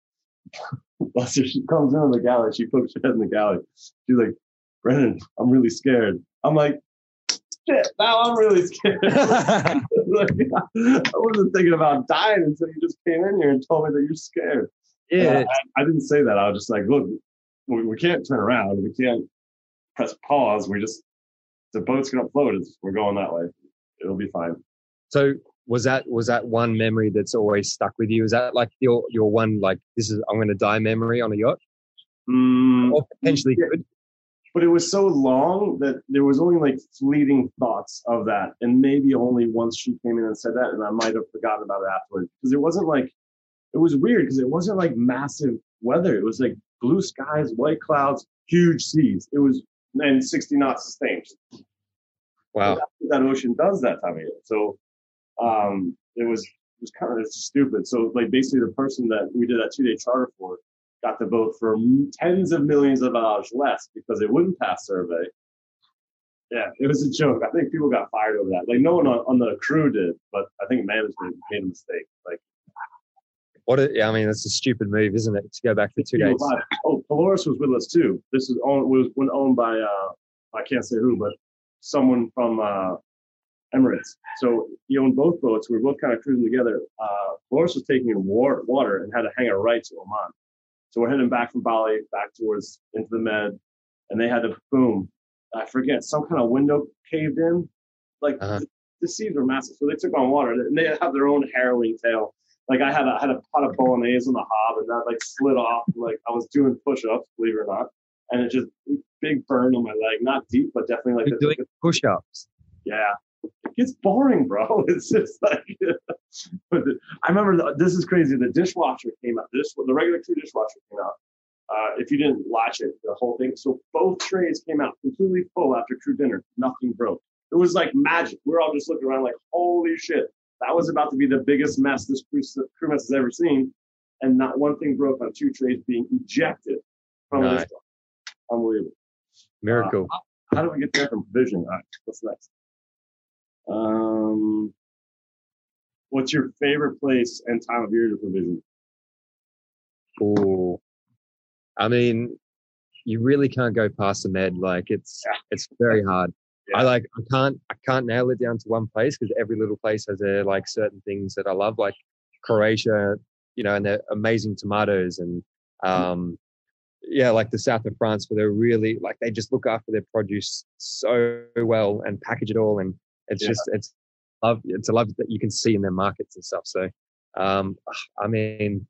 She comes into the galley. She pokes her head in the galley. She's like, Brennan, I'm really scared. I'm like, shit, now I'm really scared. Like, I wasn't thinking about dying until you just came in here and told me that you're scared. Yeah, I, I didn't say that. I was just like, look, we, we can't turn around. We can't press pause. We just, the boat's going to float. It's, we're going that way. It'll be fine. So was that, was that one memory that's always stuck with you? Is that like your, your one, like, this is, I'm going to die memory on a yacht? Mm, or potentially yeah. could? But it was so long that there was only like fleeting thoughts of that. And maybe only once she came in and said that, and I might have forgotten about it afterwards. Because it wasn't like, it was weird because it wasn't like massive weather. It was like blue skies, white clouds, huge seas. It was, and sixty knots sustained. Wow. That's what that ocean does that time of year. So um, it was, it was kind of stupid. So like basically the person that we did that two day charter for got the boat for tens of millions of dollars less because it wouldn't pass survey. Yeah, it was a joke. I think people got fired over that. Like no one on, on the crew did, but I think management made a mistake. Like, what? A, I mean, it's a stupid move, isn't it? To go back for two days. Oh, Polaris was with us too. This is owned, was when owned by uh, I can't say who, but someone from uh, Emirates. So he owned both boats. We were both kind of cruising together. Uh, Boris was taking in war, water and had to hang a right to Oman. So we're heading back from Bali, back towards into the Med, and they had to boom. I forget, some kind of window caved in. Like uh-huh. the, the seas were massive, so they took on water, and they have their own harrowing tale. Like I had a had a pot of bolognese on the hob, and that like slid off. Like I was doing push-ups, believe it or not, and it just big burn on my leg, not deep, but definitely like You're doing like, push-ups. Yeah, it gets boring, bro. It's just like. But the, I remember the, this is crazy. The dishwasher came out. This the regular crew dishwasher came out. Uh, if you didn't latch it, the whole thing. So both trays came out completely full after crew dinner. Nothing broke. It was like magic. We're all just looking around like, holy shit. That was about to be the biggest mess this crew, crew mess has ever seen. And not one thing broke on two trays being ejected from nice. This stuff. Unbelievable. Miracle. Uh, how, how do we get there from provision? All right, what's next? Um, what's your favorite place and time of year to provision? Oh, I mean, you really can't go past the Med. Like it's, yeah. it's very hard. Yeah. I like, I can't, I can't nail it down to one place because every little place has their like certain things that I love, like Croatia, you know, and their amazing tomatoes and, um, yeah, like the south of France where they're really like, they just look after their produce so well and package it all. And it's yeah. just, it's love. It's a love that you can see in their markets and stuff. So, um, I mean,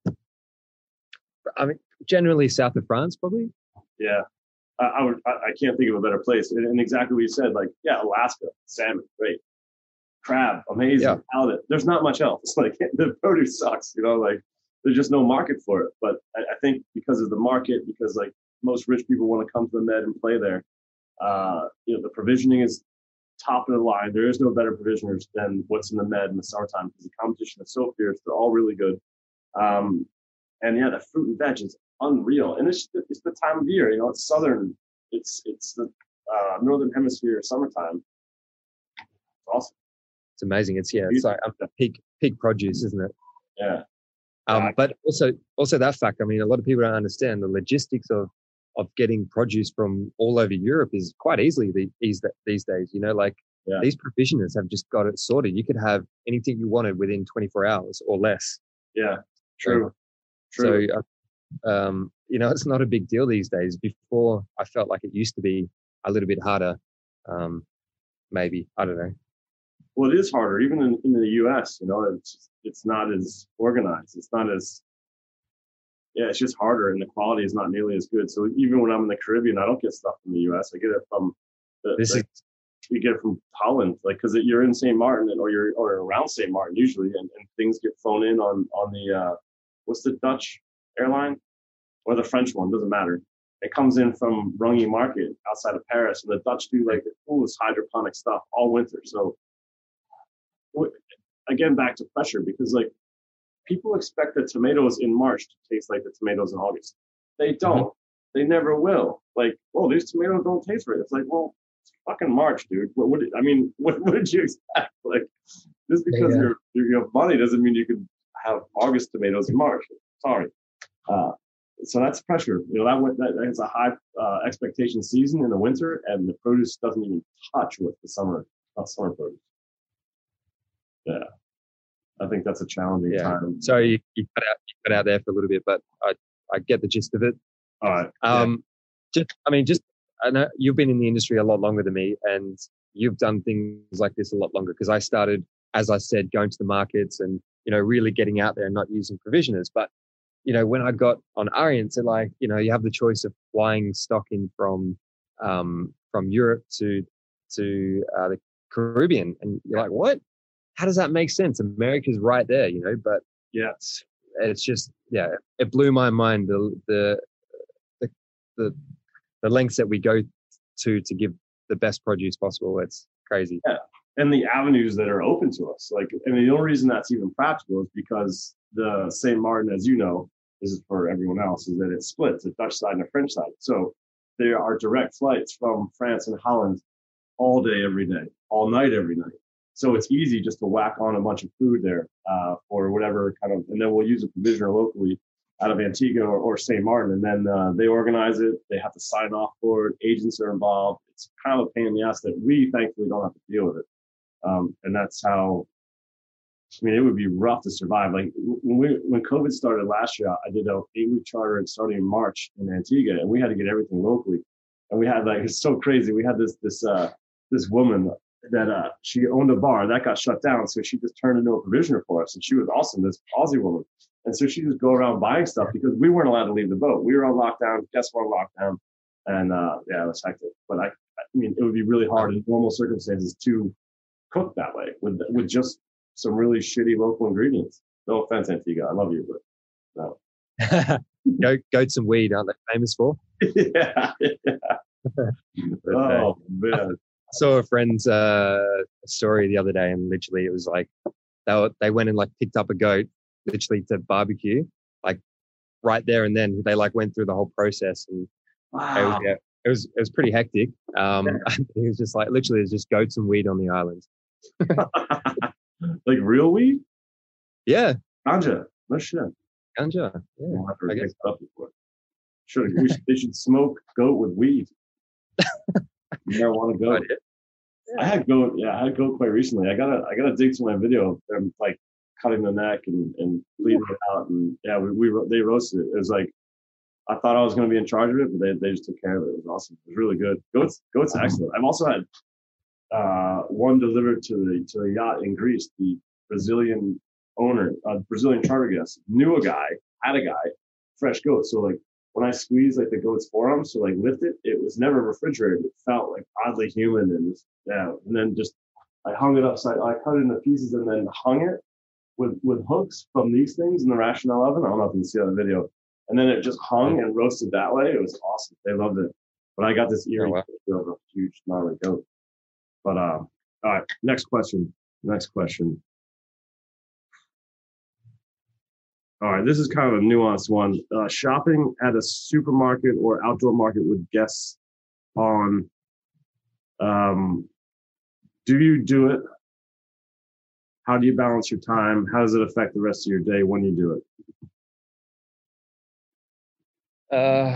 I mean, generally south of France, probably. Yeah. I, I would. I, I can't think of a better place. And, and exactly what you said. Like, yeah, Alaska, salmon, great. Crab, amazing. Yeah. Halibut. There's not much else. Like the produce sucks. You know, like there's just no market for it. But I, I think because of the market, because like most rich people want to come to the Med and play there. Uh, you know, the provisioning is top of the line. There is no better provisioners than what's in the Med in the summertime because the competition is so fierce. They're all really good. Um, and yeah, the fruit and veg is unreal, and it's it's the time of year. You know, it's southern. It's it's the uh, northern hemisphere summertime. It's awesome. It's amazing. It's yeah. It's like um, peak peak produce, isn't it? Yeah. Um, but also also that fact. I mean, a lot of people don't understand the logistics of of getting produce from all over Europe is quite easily the, these these days. You know, like yeah. these provisioners have just got it sorted. You could have anything you wanted within twenty-four hours or less. Yeah. True. So, True. So, um, you know, it's not a big deal these days. Before, I felt like it used to be a little bit harder. Um, maybe I don't know. Well, it is harder, even in, in the U S. You know, it's it's not as organized. It's not as yeah. It's just harder, and the quality is not nearly as good. So even when I'm in the Caribbean, I don't get stuff from the U S. I get it from the. This like, is. You get it from Holland, like because you're in Saint Martin or you're or around Saint Martin usually, and, and things get flown in on on the. Uh, What's the Dutch airline or the French one? Doesn't matter. It comes in from Rungy Market outside of Paris, and the Dutch do like the coolest hydroponic stuff all winter. So again, back to pressure because like people expect the tomatoes in March to taste like the tomatoes in August. They don't. Mm-hmm. They never will. Like, oh, these tomatoes don't taste right. It's like, well, it's fucking March, dude. What would I mean? What, what did you expect? Like, just because yeah. you're you have money doesn't mean you can have August tomatoes in March. Sorry. Uh, so that's pressure. You know, that, that that's a high uh, expectation season in the winter, and the produce doesn't even touch with the summer, not summer produce. Yeah. I think that's a challenging yeah. time. So you, you cut out you cut out there for a little bit, but I, I get the gist of it. All right. Um, yeah. just I mean, just I know you've been in the industry a lot longer than me, and you've done things like this a lot longer because I started, as I said, going to the markets and you know, really getting out there and not using provisioners. But, you know, when I got on Arient, so like, you know, you have the choice of flying stock in from, um, from Europe to, to, uh, the Caribbean. And you're like, what? How does that make sense? America's right there, you know, but yeah, it's, it's just, yeah, it blew my mind. The, the, the, the, the lengths that we go to, to give the best produce possible. It's crazy. Yeah. And the avenues that are open to us. Like, I mean, the only reason that's even practical is because the Saint Martin, as you know, this is for everyone else, is that it splits a Dutch side and a French side. So there are direct flights from France and Holland all day, every day, all night, every night. So it's easy just to whack on a bunch of food there uh, for whatever kind of, and then we'll use a provisioner locally out of Antigua or, or Saint Martin, and then uh, they organize it. They have to sign off for it. Agents are involved. It's kind of a pain in the ass that we thankfully don't have to deal with it. Um, and that's how, I mean, it would be rough to survive. Like when we, when COVID started last year, I did a eight week charter starting in March in Antigua, and we had to get everything locally. And we had like, it's so crazy. We had this, this, uh, this woman that, uh, she owned a bar that got shut down. So she just turned into a provisioner for us. And she was awesome, this Aussie woman. And so she just go around buying stuff because we weren't allowed to leave the boat. We were on lockdown, guests were on lockdown. And, uh, yeah, it was hectic. But I, I mean, it would be really hard in normal circumstances to cook that way with, with just some really shitty local ingredients. No offense, Antigua. I love you, but no. Goat, goats and weed, aren't they famous for? yeah. yeah. But, oh, uh, man. I saw a friend's uh, story the other day, and literally it was like they were, they went and like picked up a goat, literally to barbecue, like right there and then. They like went through the whole process, and Wow. it was, yeah, it was it was pretty hectic. Um, Yeah. it was just like literally it was just goats and weed on the island. Like real weed? Yeah, Ganja. No shit. ganja. Yeah, We'll have to I pick guess. that up before. Should, we should, they should smoke goat with weed. Marijuana goat. Idea. I had goat. Yeah, I had goat quite recently. I gotta, I gotta dig to my video of them like cutting the neck and and bleeding it out. And yeah, we, we ro- they roasted it. It was like I thought I was gonna be in charge of it, but they they just took care of it. It was awesome. It was really good. Goat's goat's excellent. I've also had uh one delivered to the to the yacht in Greece. The Brazilian owner, uh, Brazilian charter guest, knew a guy, had a guy, fresh goat. So like when I squeezed like the goat's forearm, so like lift it, it was never refrigerated. It felt like oddly human and just, yeah. And then just I hung it upside, I cut it into pieces and then hung it with with hooks from these things in the Rationale oven. I don't know if you can see on the video. And then it just hung and roasted that way. It was awesome. They loved it. But I got this eerie Oh, wow. feel of a huge gnarly goat. But um, all right, next question. Next question. All right, this is kind of a nuanced one. Uh, shopping at a supermarket or outdoor market with guests on. Um, do you do it? How do you balance your time? How does it affect the rest of your day when you do it? Uh,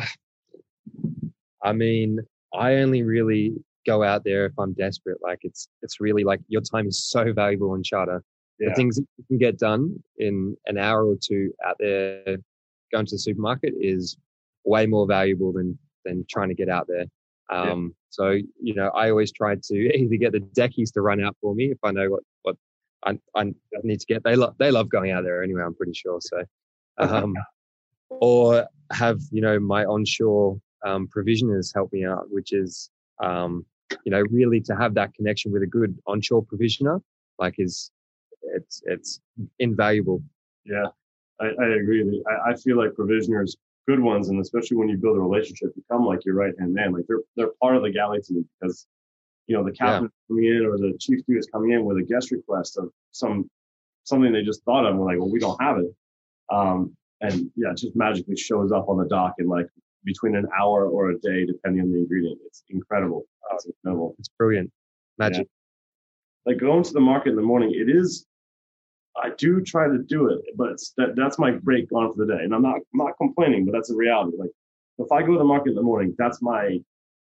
I mean, I only really go out there if I'm desperate. Like it's it's really like your time is so valuable on charter. Yeah. The things that you can get done in an hour or two out there going to the supermarket is way more valuable than than trying to get out there. Um, yeah. So, you know, I always try to either get the deckies to run out for me if I know what, what I, I need to get. They, lo- they love going out there anyway, I'm pretty sure. So, um, or have, you know, my onshore um, provisioners help me out, which is, um, you know, really to have that connection with a good onshore provisioner, like is, it's it's invaluable. Yeah, I, I agree. I, I feel like provisioners, good ones, and especially when you build a relationship, become like your right hand man. Like they're they're part of the galley team because you know the captain yeah. coming in or the chief steward is coming in with a guest request of some something they just thought of. And we're like, well, we don't have it, um, and yeah, it just magically shows up on the dock in like between an hour or a day, depending on the ingredient. It's incredible. It's incredible. It's brilliant, magic. Yeah. Like going to the market in the morning, it is. I do try to do it, but it's, that, that's my break on for the day. And I'm not, I'm not complaining, but that's a reality. Like if I go to the market in the morning, that's my,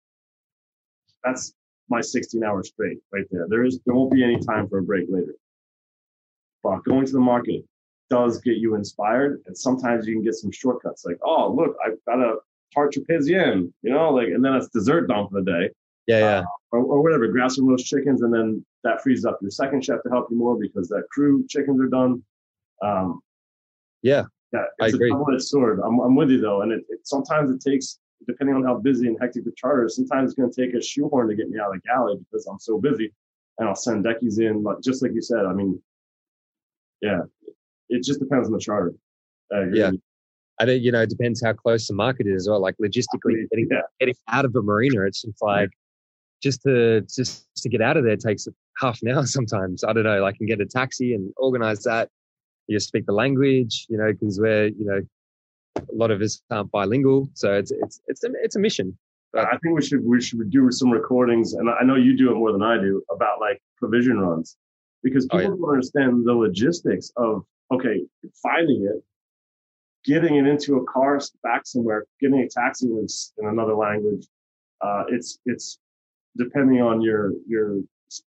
that's my sixteen hours straight right there. There is, there won't be any time for a break later. But going to the market does get you inspired. And sometimes you can get some shortcuts like, oh, look, I've got a tart trapezienne, you know, like, and then it's dessert done for the day. Yeah, yeah. Uh, or, or whatever, grab some roast chickens, and then that frees up your second chef to help you more because that crew chickens are done. Um, yeah, yeah, I it's agree. a double-edged sword. I'm, I'm with you though, and it, it sometimes it takes, depending on how busy and hectic the charter is, sometimes it's going to take a shoehorn to get me out of the galley because I'm so busy, and I'll send deckies in, but just like you said. I mean, yeah, it just depends on the charter. I agree. Yeah. I don't, you know, it depends how close the market is, or like logistically getting yeah. getting out of a marina. It's just like. Just to just to get out of there takes half an hour sometimes. I don't know. I can get a taxi and organize that. You speak the language, you know, because we're, you know, a lot of us aren't bilingual, so it's it's it's a, it's a mission. But I think we should we should do some recordings, and I know you do it more than I do, about like provision runs, because people oh, yeah. don't understand the logistics of okay, finding it, getting it into a car back somewhere, getting a taxi in, in another language. Uh, it's it's depending on your your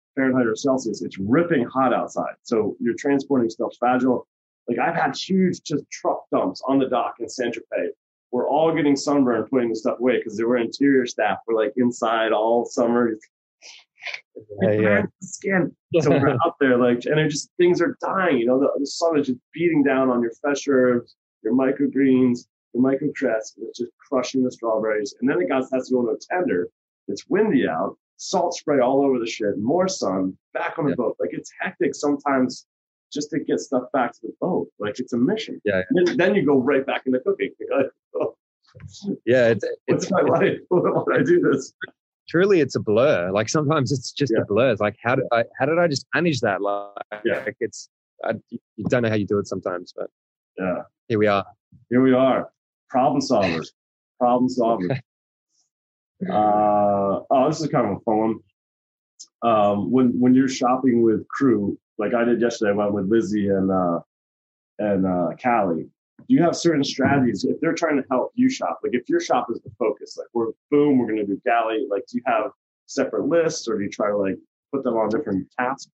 Fahrenheit or Celsius, it's ripping hot outside. So you're transporting stuff fragile. Like I've had huge just truck dumps on the dock in Saint Tropez. We're all getting sunburned putting the stuff away because there were interior staff. We're like inside all summer. Yeah, yeah. Skin. So we're out there like, and it just things are dying. You know, the, the sun is just beating down on your fresh herbs, your microgreens, your microcress. It's just crushing the strawberries. And then it got has to go into a tender. It's windy out, salt spray all over the shit, more sun, back on the yeah. boat. Like it's hectic sometimes just to get stuff back to the boat. Like it's a mission. Yeah. And then, then you go right back into cooking. Like, oh, yeah. It's, what's it's my life? Why do I do this? Truly, it's a blur. Like sometimes it's just yeah. a blur. It's like, how did I, how did I just manage that? Like, yeah. like it's, I, you don't know how you do it sometimes, but yeah, here we are. Here we are. Problem solvers. Problem solvers. uh, oh, this is kind of a fun one. Um, when, when you're shopping with crew, like I did yesterday, I went with Lizzie and, uh, and, uh, Callie. Do you have certain strategies if they're trying to help you shop? Like if your shop is the focus, like we're boom, we're going to do galley. Like do you have separate lists or do you try to like put them on different tasks?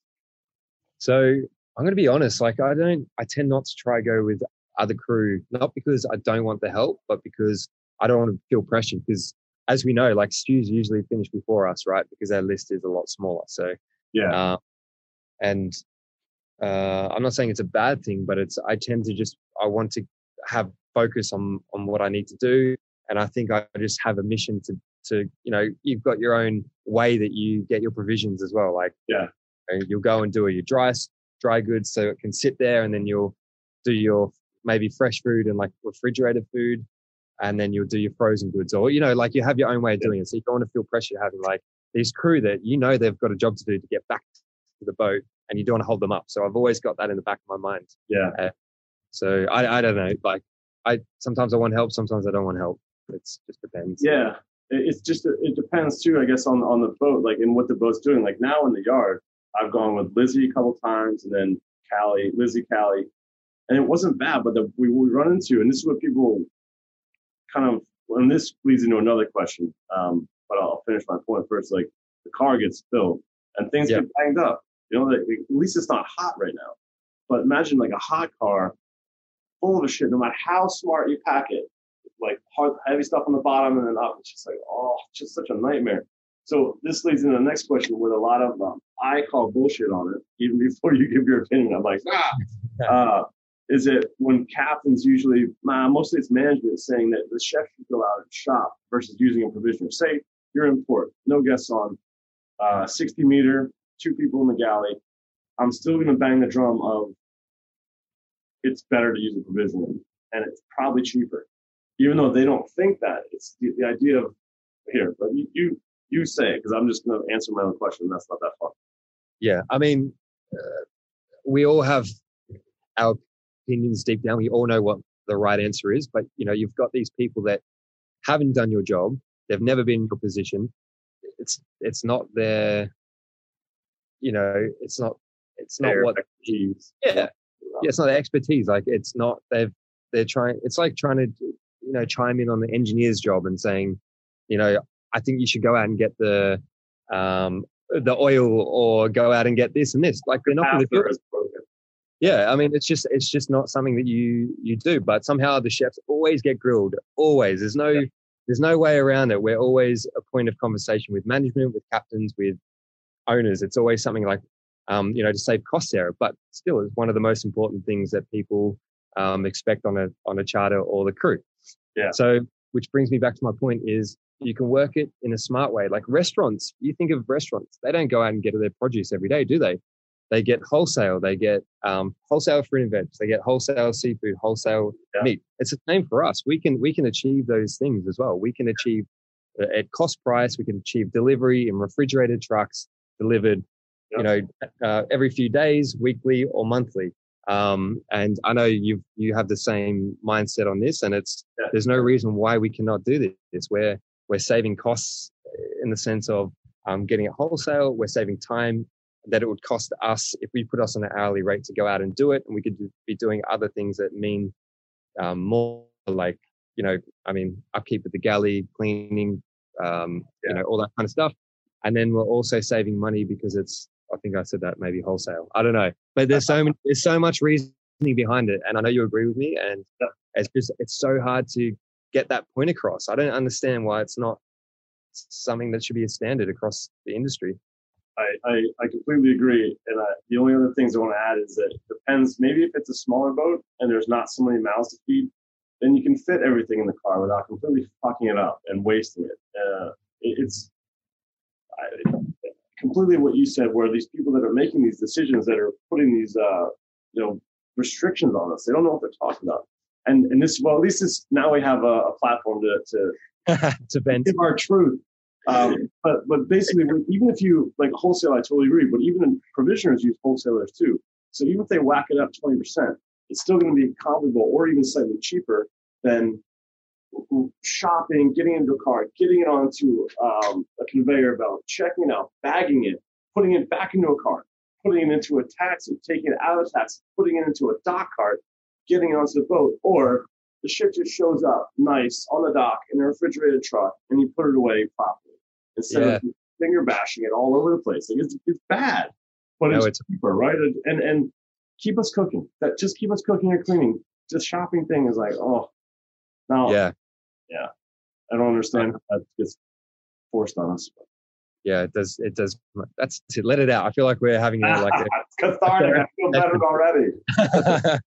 So I'm going to be honest. Like I don't, I tend not to try go with other crew, not because I don't want the help, but because I don't want to feel pressured. Because as we know, like stews usually finish before us, right? Because our list is a lot smaller. So yeah, uh, and uh, I'm not saying it's a bad thing, but it's I tend to just I want to have focus on on what I need to do, and I think I just have a mission to to you know you've got your own way that you get your provisions as well. Like yeah, you'll go and do your dry dry goods so it can sit there, and then you'll do your maybe fresh food and like refrigerated food, and then you'll do your frozen goods, or you know like you have your own way of doing it. So you don't want to feel pressure having like these crew that you know they've got a job to do to get back to the boat, and you don't want to hold them up. So I've always got that in the back of my mind. Yeah. Uh, So I I don't know. Like I sometimes I want help, sometimes I don't want help. It's just depends. Yeah, it's just it depends too, I guess, on on the boat, like and what the boat's doing. Like now in the yard, I've gone with Lizzie a couple times, and then Callie, Lizzie, Callie, and it wasn't bad. But the, we we run into, and this is what people kind of, and this leads into another question. Um, but I'll finish my point first. Like the car gets filled and things yeah. get banged up. You know, like, at least it's not hot right now. But imagine like a hot car full of shit, no matter how smart you pack it, like hard, heavy stuff on the bottom and then up. It's just like, oh, it's just such a nightmare. So this leads into the next question with a lot of, um, I call bullshit on it, even before you give your opinion. I'm like, ah, uh, is it when captains usually, nah, mostly it's management saying that the chef should go out and shop versus using a provisioner. Say you're in port, no guests on, uh, sixty meter, two people in the galley. I'm still going to bang the drum of it's better to use a provisioner, and it's probably cheaper, even though they don't think that. It's the, the idea of here, but you you, you say it because I'm just going to answer my own question. That's not that fun. Yeah, I mean, uh, we all have our opinions deep down. We all know what the right answer is, but you know, you've got these people that haven't done your job. They've never been in your position. It's it's not their, you know, it's not. It's not Their what expertise. Yeah, yeah, it's not their expertise. Like it's not they've they're trying. It's like trying to you know chime in on the engineer's job and saying, you know, I think you should go out and get the um the oil or go out and get this and this. Like they're not going to do it. Yeah, I mean it's just it's just not something that you you do. But somehow the chefs always get grilled. Always. There's no yeah. there's no way around it. We're always a point of conversation with management, with captains, with owners. It's always something like. Um, you know, to save costs there, but still is one of the most important things that people um, expect on a on a charter or the crew. Yeah. So, which brings me back to my point is you can work it in a smart way. Like restaurants, you think of restaurants, they don't go out and get their produce every day, do they? They get wholesale. They get um, wholesale fruit and veg. They get wholesale seafood, wholesale yeah. meat. It's the same for us. We can we can achieve those things as well. We can achieve uh, at cost price. We can achieve delivery in refrigerated trucks delivered. You know, uh, every few days, weekly or monthly. Um, and I know you you have the same mindset on this, and it's yeah. there's no reason why we cannot do this. We're we're saving costs in the sense of um, getting it wholesale. We're saving time that it would cost us if we put us on an hourly rate to go out and do it, and we could be doing other things that mean um, more like you know, I mean, upkeep of the galley, cleaning, um, yeah. you know, all that kind of stuff. And then we're also saving money because it's I think I said that maybe wholesale. I don't know, but there's so many, there's so much reasoning behind it, and I know you agree with me. And it's just it's so hard to get that point across. I don't understand why it's not something that should be a standard across the industry. I, I, I completely agree. And I, the only other things I want to add is that it depends. Maybe if it's a smaller boat and there's not so many mouths to feed, then you can fit everything in the car without completely fucking it up and wasting it. Uh, it it's I, completely what you said, where these people that are making these decisions, that are putting these uh, you know restrictions on us, they don't know what they're talking about. And and this, well, at least it's, now we have a, a platform to to, to vent. give our truth. Um, but but basically, even if you like wholesale, I totally agree. But even provisioners use wholesalers too. So even if they whack it up twenty percent, it's still going to be comparable or even slightly cheaper than shopping, getting into a car, getting it onto um, a conveyor belt, checking it out, bagging it, putting it back into a car, putting it into a taxi, taking it out of a taxi, putting it into a dock cart, getting it onto the boat, or the ship just shows up nice on the dock in a refrigerated truck and you put it away properly instead yeah. of finger bashing it all over the place. Like it's, it's bad, but no, it's, it's cheaper, right? And, and and keep us cooking. That just keep us cooking and cleaning. The shopping thing is like, oh, no, yeah, yeah. I don't understand how that gets forced on us. Yeah, it does. It does. That's it. Let it out. I feel like we're having a, like a, it's cathartic. I feel better already.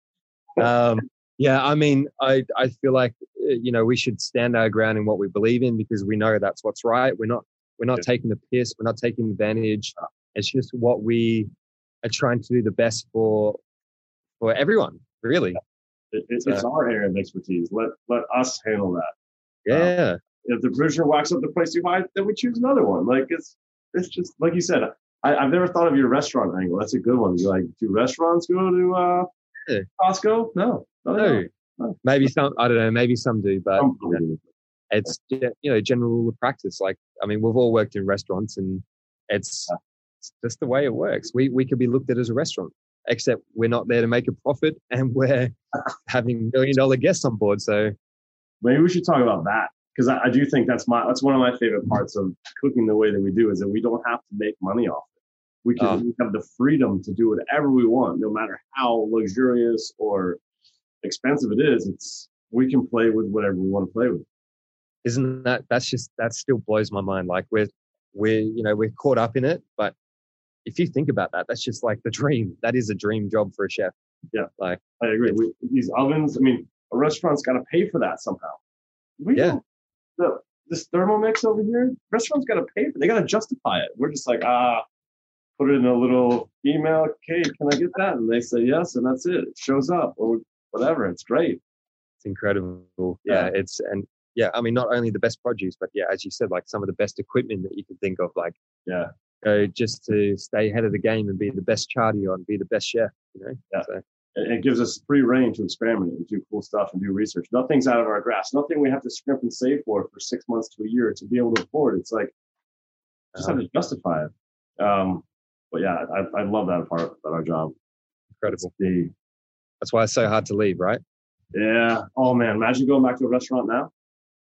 um, yeah, I mean, I I feel like you know we should stand our ground in what we believe in because we know that's what's right. We're not we're not yeah. taking the piss. We're not taking advantage. It's just what we are trying to do the best for for everyone. Really, it, it, so, it's our area of expertise. Let let us handle that. Yeah. Um, if the provisioner whacks up the price too high, then we choose another one. Like it's it's just like you said. I, I've never thought of your restaurant angle. That's a good one. You like, do restaurants go to uh, yeah. Costco? No, no, no. Maybe some. I don't know. Maybe some do, but you know, it's you know general rule of practice. Like I mean, we've all worked in restaurants, and it's, it's just the way it works. We we could be looked at as a restaurant, except we're not there to make a profit, and we're having million dollar guests on board. So maybe we should talk about that. Because I, I do think that's my that's one of my favorite parts of cooking the way that we do is that we don't have to make money off it. We can oh. we have the freedom to do whatever we want, no matter how luxurious or expensive it is. It's we can play with whatever we want to play with. Isn't that that's just that still blows my mind? Like we're we're you know we're caught up in it, but if you think about that, that's just like the dream. That is a dream job for a chef. Yeah, like I agree. We, these ovens. I mean, a restaurant's got to pay for that somehow. We yeah. Don't. The, this Thermomix over here, restaurants got to pay for it. They got to justify it. We're just like, ah, put it in a little email. Okay, can I get that? And they say yes, and that's it. It shows up or whatever. It's great. It's incredible. Yeah, yeah, it's, and yeah, I mean, not only the best produce, but yeah, as you said, like some of the best equipment that you can think of, like, yeah, uh, just to stay ahead of the game and be the best charter and be the best chef, you know? Yeah. So, it gives us free reign to experiment and do cool stuff and do research. Nothing's out of our grasp. Nothing we have to scrimp and save for for six months to a year to be able to afford. It's like, just have to justify it. Um, but yeah, I, I love that part about our job. Incredible. The, That's why it's so hard to leave, right? Yeah. Oh man, imagine going back to a restaurant now.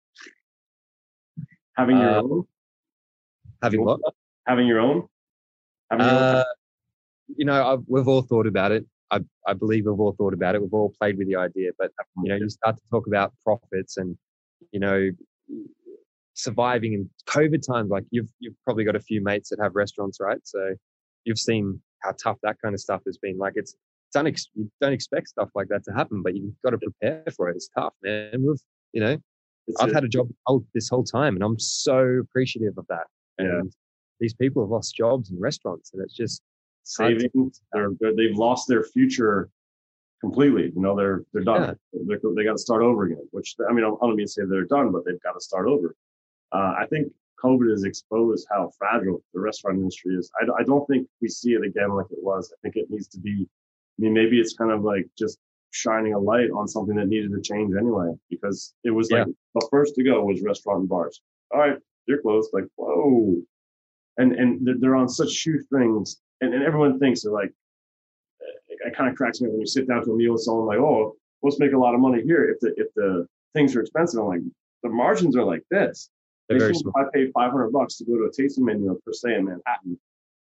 Having your uh, own. Having what? Having your own. Having your uh, own. You know, I've, we've all thought about it. I, I believe we've all thought about it. We've all played with the idea, but you know, you start to talk about profits and, you know, surviving in COVID times. Like you've, you've probably got a few mates that have restaurants, right? So you've seen how tough that kind of stuff has been. Like it's, it's unex- you don't expect stuff like that to happen, but you've got to prepare for it. It's tough, man. We've, you know, it's I've a, had a job this whole time and I'm so appreciative of that. And yeah. these people have lost jobs in restaurants and it's just, savings, they're, they're they've lost their future completely. You know, they're they're done. Yeah. They're, they got to start over again. Which I mean, I don't mean to say they're done, but they've got to start over. Uh, I think COVID has exposed how fragile the restaurant industry is. I, I don't think we see it again like it was. I think it needs to be. I mean, maybe it's kind of like just shining a light on something that needed to change anyway, because it was like yeah. the first to go was restaurant and bars. All right, they're closed. Like whoa, and and they're, they're on such shoestrings. And, and everyone thinks they're like, it kind of cracks me when you sit down to a meal with someone like, oh, let's make a lot of money here. If the if the things are expensive, I'm like, the margins are like this. They very small. If I pay five hundred bucks to go to a tasting menu per se in Manhattan, that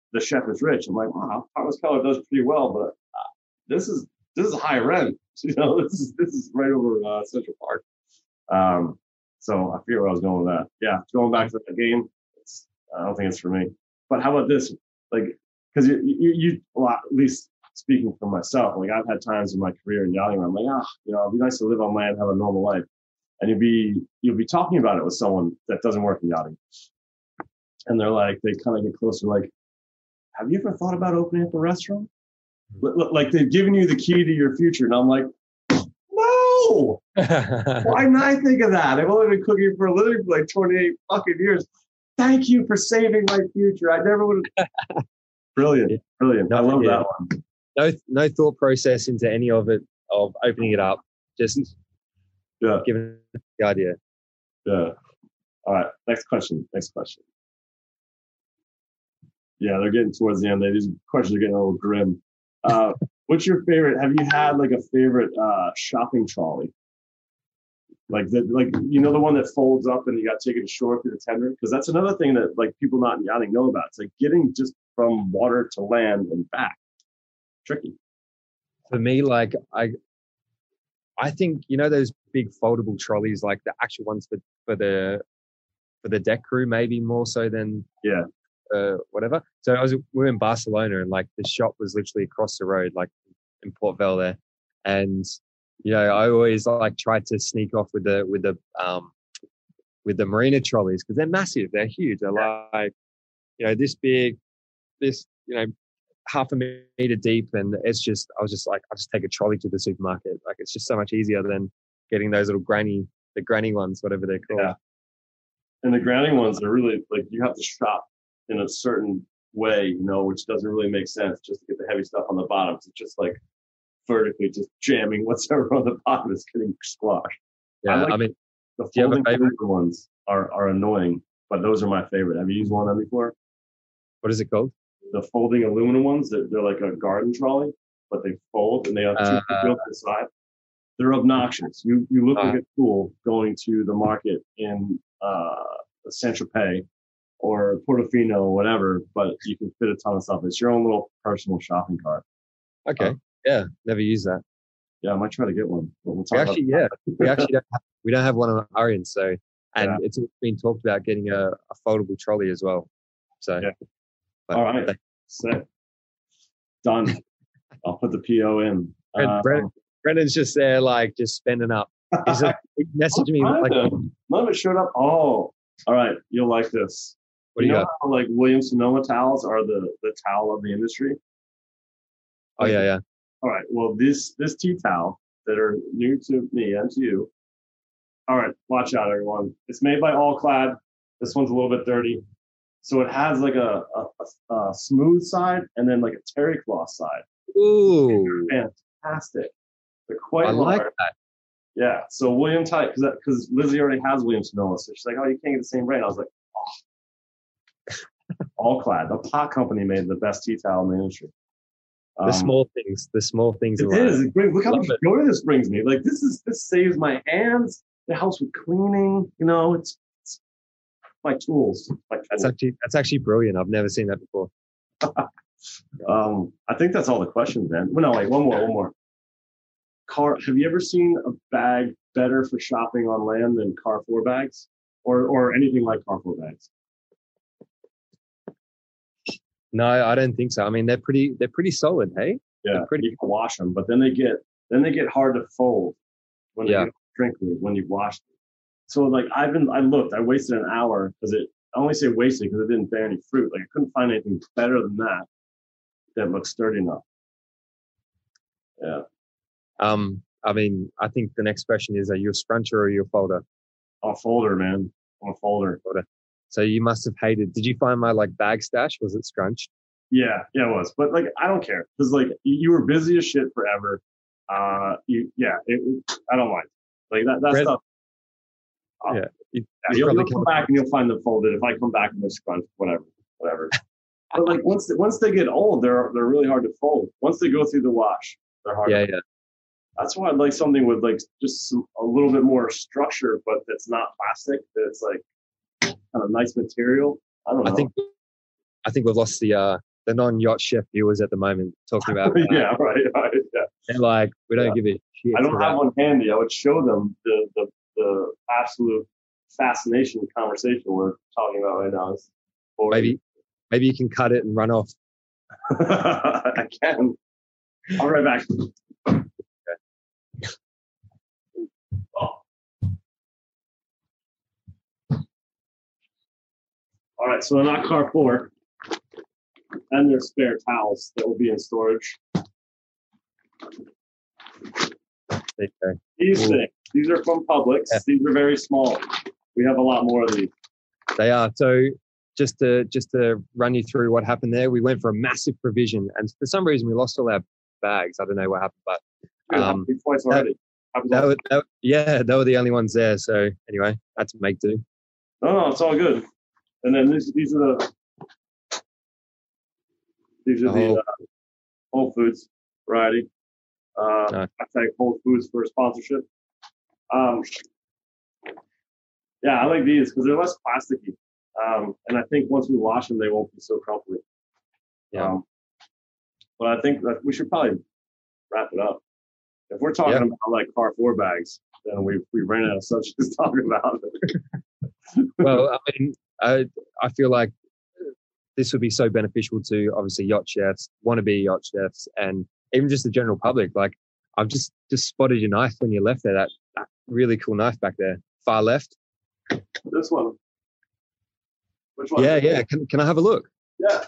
The Chef is Rich. I'm like, wow, Thomas Keller does pretty well, but uh, this is this is high rent. You know, this is this is right over uh, Central Park. Um, so I figure where I was going with that. Yeah, going back to the game, it's, I don't think it's for me. But how about this? Like, because you, you, you, well, at least speaking for myself, like I've had times in my career in yachting where I'm like, ah, you know, it'd be nice to live on land, have a normal life, and you'll be you'll be talking about it with someone that doesn't work in yachting, and they're like, they kind of get closer, like, have you ever thought about opening up a restaurant? Like they've given you the key to your future, and I'm like, no. Why didn't I think of that? I've only been cooking for a living for like twenty-eight fucking years. Thank you for saving my future. I never would have. Brilliant, brilliant. I love yeah. that one. No, no thought process into any of it, of opening it up. Just yeah, giving the idea. Yeah. All right. Next question. Next question. Yeah, they're getting towards the end. These questions are getting a little grim. Uh, what's your favorite? Have you had like a favorite uh, shopping trolley? Like the, like you know the one that folds up and you got taken ashore through the tender? Because that's another thing that like people not in yachting know about. It's like getting just from water to land and back. Tricky. For me, like I, I think you know those big foldable trolleys, like the actual ones for for the for the deck crew, maybe more so than yeah. Uh, whatever. So I was we were in Barcelona and like the shop was literally across the road, like in Port Vell there. And you know, I always like tried to sneak off with the with the um with the marina trolleys because they're massive, they're huge. They're like, you know, this big, this, you know, half a meter deep, and it's just I was just like, I'll just take a trolley to the supermarket. Like it's just so much easier than getting those little granny the granny ones, whatever they're called. Yeah. And the granny ones are really like you have to shop in a certain way, you know, which doesn't really make sense just to get the heavy stuff on the bottom. It's just like vertically just jamming whatever on the bottom is getting squashed. Yeah, I, like I mean, the folding paper ones are, are annoying, but those are my favorite. Have you used one of them before? What is it called? The folding aluminum ones. They're, they're like a garden trolley, but they fold and they have two uh, people to the side. They're obnoxious. You you look uh, like a fool going to the market in uh, Saint-Tropez or Portofino or whatever, but you can fit a ton of stuff. It's your own little personal shopping cart. Okay. Um, yeah. Never used that. Yeah. I might try to get one. But we'll talk we actually, about yeah, we actually don't have, we don't have one on our end. So, and yeah. it's been talked about getting a, a foldable trolley as well. So, yeah. All right. They, Set. Done. I'll put the P O in. Um, Brendan, Brendan's just there, like, just spending up. He's like, he messaged me. Like, none of it showed up. Oh, all right. You'll like this. What you do you know got? How, like Williams-Sonoma towels are the, the towel of the industry? Oh, yeah, yeah. All right. Well, this this tea towel that are new to me and to you. All right. Watch out, everyone. It's made by All Clad. This one's a little bit dirty. So it has like a, a, a smooth side and then like a terry cloth side. Ooh. Fantastic. They're quite I large. like that. Yeah. So William Type, because because Lizzie already has Williams-Sonoma. So she's like, oh, you can't get the same brand. I was like, oh. All Clad. The pot company made the best tea towel in the industry. Um, the small things. The small things. It is. It brings, look how much joy this brings me. Like this is this saves my hands. It helps with cleaning. You know, it's, it's my tools. My tools. That's actually that's actually brilliant. I've never seen that before. um, I think that's all the questions, man. Well, no, wait, one more, one more. Car. Have you ever seen a bag better for shopping on land than Carrefour bags, or or anything like Carrefour bags? No, I don't think so. I mean, they're pretty they're pretty solid, hey? Yeah, pretty. You can wash them, but then they get then they get hard to fold when they yeah. get crinkly when you wash them. So like I've been I looked, I wasted an hour because it. I only say wasted because it didn't bear any fruit. Like I couldn't find anything better than that that looks sturdy enough. Yeah. Um, I mean, I think the next question is: are you a scruncher or are you a folder? I'm a folder, man. I'm a folder. Folder. So you must have hated. Did you find my like bag stash? Was it scrunched? Yeah, yeah, it was. But like, I don't care because like you were busy as shit forever. Uh, you, yeah, it, it, I don't like like that. That Red, stuff. Uh, yeah, you, yeah you'll, you'll come back and you'll find them folded. If I come back and they're scrunched, whatever, whatever. But like once they, once they get old, they're they're really hard to fold. Once they go through the wash, they're hard. Yeah, to yeah. That's why I'd like something with like just some, a little bit more structure, but that's not plastic. That's like kind of nice material. I don't know. I think I think we've lost the uh, the non-yacht chef viewers at the moment talking about. yeah, right, right. Yeah. They're like, we don't Yeah. give a shit. I don't have about- one handy. I would show them the, the, the absolute fascination conversation we're talking about right now. It's boring. Maybe, maybe you can cut it and run off. I can. I'll be right back. Oh. All right, so they're not car four. And there's spare towels that will be in storage. Okay. These Ooh. things, these are from Publix. Yeah. These are very small. We have a lot more of these. They are. So just to just to run you through what happened there, we went for a massive provision, and for some reason we lost all our bags. I don't know what happened, but It um, happened twice already. Happens that all- were, that, yeah, they were the only ones there. So anyway, I had to make do. No, no, it's all good. And then these, these are the these are The the whole- uh, Whole Foods variety. Uh, Nice. I thank Whole Foods for sponsorship. Um, yeah, I like these because they're less plasticky. Um, and I think once we wash them, they won't be so crumply. Yeah. Um, but I think that we should probably wrap it up. If we're talking Yeah. about like car four bags, then we we ran out of subjects to talk about. Well, I mean, I I feel like this would be so beneficial to obviously yacht chefs, wannabe yacht chefs, and even just the general public. Like, I've just just spotted your knife when you left there. That, that really cool knife back there, far left. This one. Which one? Yeah, yeah. Can can I have a look? Yeah.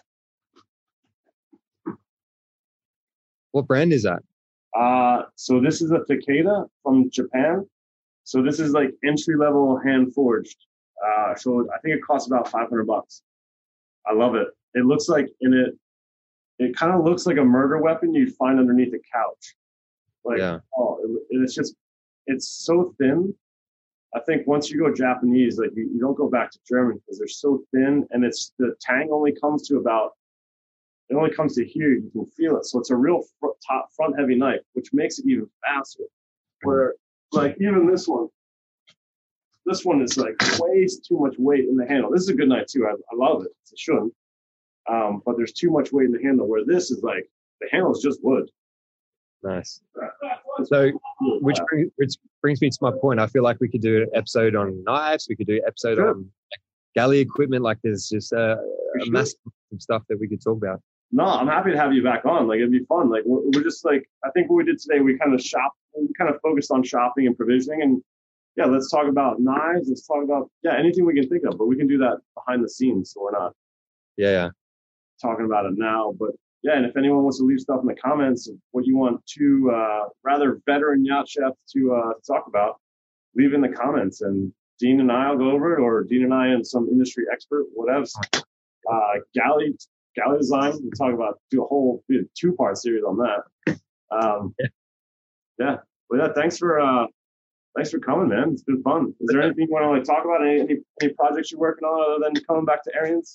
What brand is that? Uh, so this is a Takeda from Japan. So this is like entry level hand forged. Uh, so I think it costs about five hundred bucks. I love it. It looks like in it, it kind of looks like a murder weapon you'd find underneath a couch. Like, Yeah. oh, it, it's just, it's so thin. I think once you go Japanese, like you, you don't go back to German because they're so thin, and it's the tang only comes to about, it only comes to here. You can feel it. So it's a real fr- top front heavy knife, which makes it even faster. Where like even this one, this one is like way too much weight in the handle. This is a good knife too. I, I love it. It shouldn't. Um, but there's too much weight in the handle, where this is like, the handle is just wood. Nice. So, which brings, which brings me to my point. I feel like we could do an episode on knives. We could do an episode Sure. on like, galley equipment. Like, there's just uh, a sure. massive stuff that we could talk about. No, I'm happy to have you back on. Like, it'd be fun. Like, we're, we're just like, I think what we did today, we kind of shop, we kind of focused on shopping and provisioning. And yeah, let's talk about knives. Let's talk about, yeah, anything we can think of. But we can do that behind the scenes. So we're not Yeah, yeah. talking about it now. But yeah, and if anyone wants to leave stuff in the comments of what you want two uh, rather veteran yacht chefs to uh, talk about, leave in the comments. And Dean and I will go over it, or Dean and I and some industry expert, whatever. Uh, galley. Galley design. We'll talk about, do a whole two part series on that. Um, Yeah. yeah. Well, yeah. Thanks for uh, thanks for coming, man. It's been fun. Is there anything you want to like talk about? Any any, any projects you're working on other than coming back to Arians?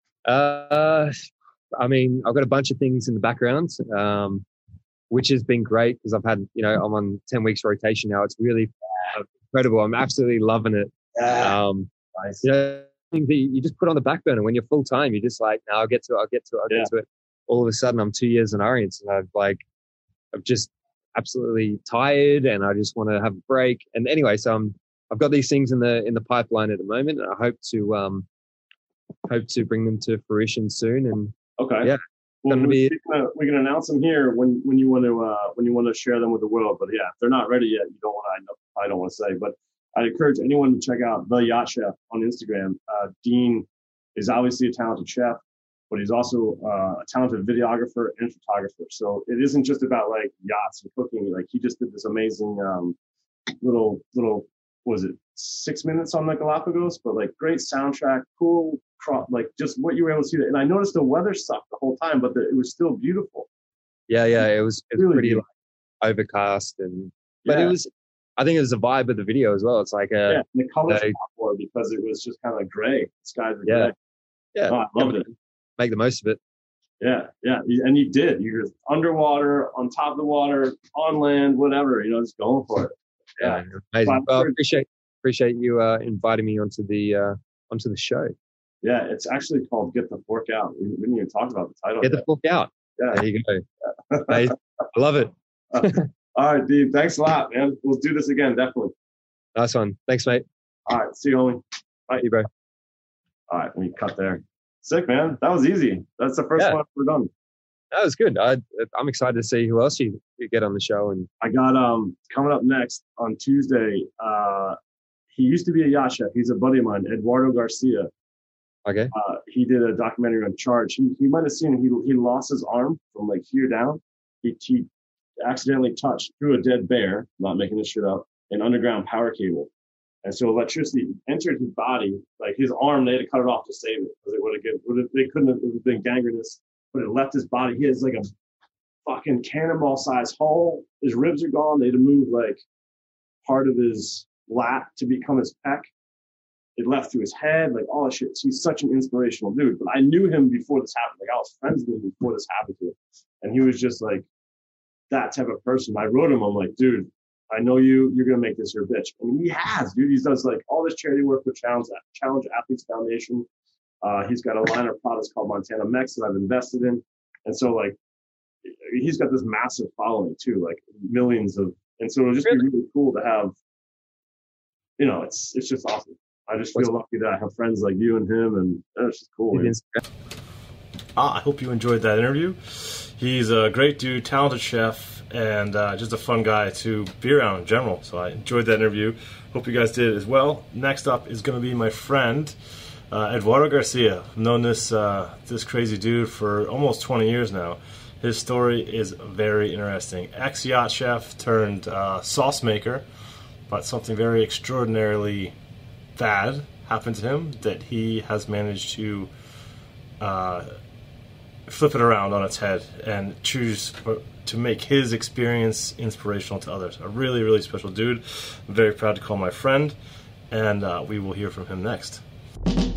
Uh, I mean, I've got a bunch of things in the background, um, which has been great because I've had, you know, I'm on ten weeks rotation now. It's really incredible. I'm absolutely loving it. Um, Nice. you know, things that you just put on the back burner when you're full time. You're just like, no, I'll get to it. I'll get to it. I'll Yeah. get to it. All of a sudden, I'm two years in Arians, and I've like, I'm just absolutely tired, and I just want to have a break. And anyway, so I'm, I've got these things in the in the pipeline at the moment, and I hope to um, hope to bring them to fruition soon. And Okay. Yeah. Well, Gonna we, be- we, can, we can announce them here when, when you want to uh, when you want to share them with the world. But yeah, if they're not ready yet, you don't want to. I don't want to say, but I'd encourage anyone to check out The Yacht Chef on Instagram. Uh, Dean is obviously a talented chef, but he's also uh, a talented videographer and photographer. So it isn't just about like yachts and cooking. Like he just did this amazing um, little little what was it six minutes on the Galapagos, but like great soundtrack, cool crop, like just what you were able to see. And I noticed the weather sucked the whole time, but the, it was still beautiful. yeah, yeah, it was it was Really pretty beautiful. like, overcast, and but Yeah. it was. I think it was the vibe of the video as well. It's like a Yeah, and the colors they- pop more because it was just kind of gray. The skies were Yeah. gray. yeah, Oh, I loved it. make the most of it. Yeah, yeah, and you did. You're just underwater, on top of the water, on land, whatever. You know, just going for it. Yeah. amazing. Well, Well, I sure- appreciate appreciate you uh, inviting me onto the uh, onto the show. Yeah, it's actually called Get the Fork Out. We, we didn't even talk about the title. Get yet. the fork out. Yeah. There you go. Hey, I love it. All right, Dave. Thanks a lot, man. We'll do this again, definitely. Nice one. Thanks, mate. All right. See you, homie. Bye, you, bro. All right. Let me cut there. Sick, man. That was easy. That's the first Yeah. one we're done. That was good. I, I'm excited to see who else you, you get on the show. And I got um coming up next on Tuesday. Uh, he used to be a yacht chef. He's a buddy of mine, Eduardo Garcia. okay. Uh, he did a documentary on Charge. He he might have seen it. He he lost his arm from like here down. He he accidentally touched through a dead bear. Not making this shit up. An underground power cable, and so electricity entered his body. Like his arm, they had to cut it off to save it because it would have been they couldn't have, it would have been gangrenous. But it left his body. He has like a fucking cannonball sized hole. His ribs are gone. They had to move like part of his lat to become his pec. It left through his head, like all that shit. He's such an inspirational dude. But I knew him before this happened. Like I was friends with him before this happened to him. And he was just like that type of person. I wrote him, I'm like, dude, I know you, you're gonna make this your bitch. And he has, dude. He does like all this charity work with Challenge Challenge Athletes Foundation. Uh, he's got a line of products called Montana Mex that I've invested in. And so like he's got this massive following too, like millions of, and so it'll just really? be really cool to have, you know, it's it's just awesome. I just feel What's lucky that I have friends like you and him, and it's just cool. Ah, I hope you enjoyed that interview. He's a great dude, talented chef, and uh, just a fun guy to be around in general. So I enjoyed that interview. Hope you guys did as well. Next up is going to be my friend, Uh, Eduardo Garcia. I've known this uh, this crazy dude for almost twenty years now. His story is very interesting. Ex-yacht chef turned uh, sauce maker, but something very extraordinarily bad happened to him that he has managed to uh, flip it around on its head and choose to make his experience inspirational to others. A really, really special dude. I'm very proud to call my friend, and uh, we will hear from him next.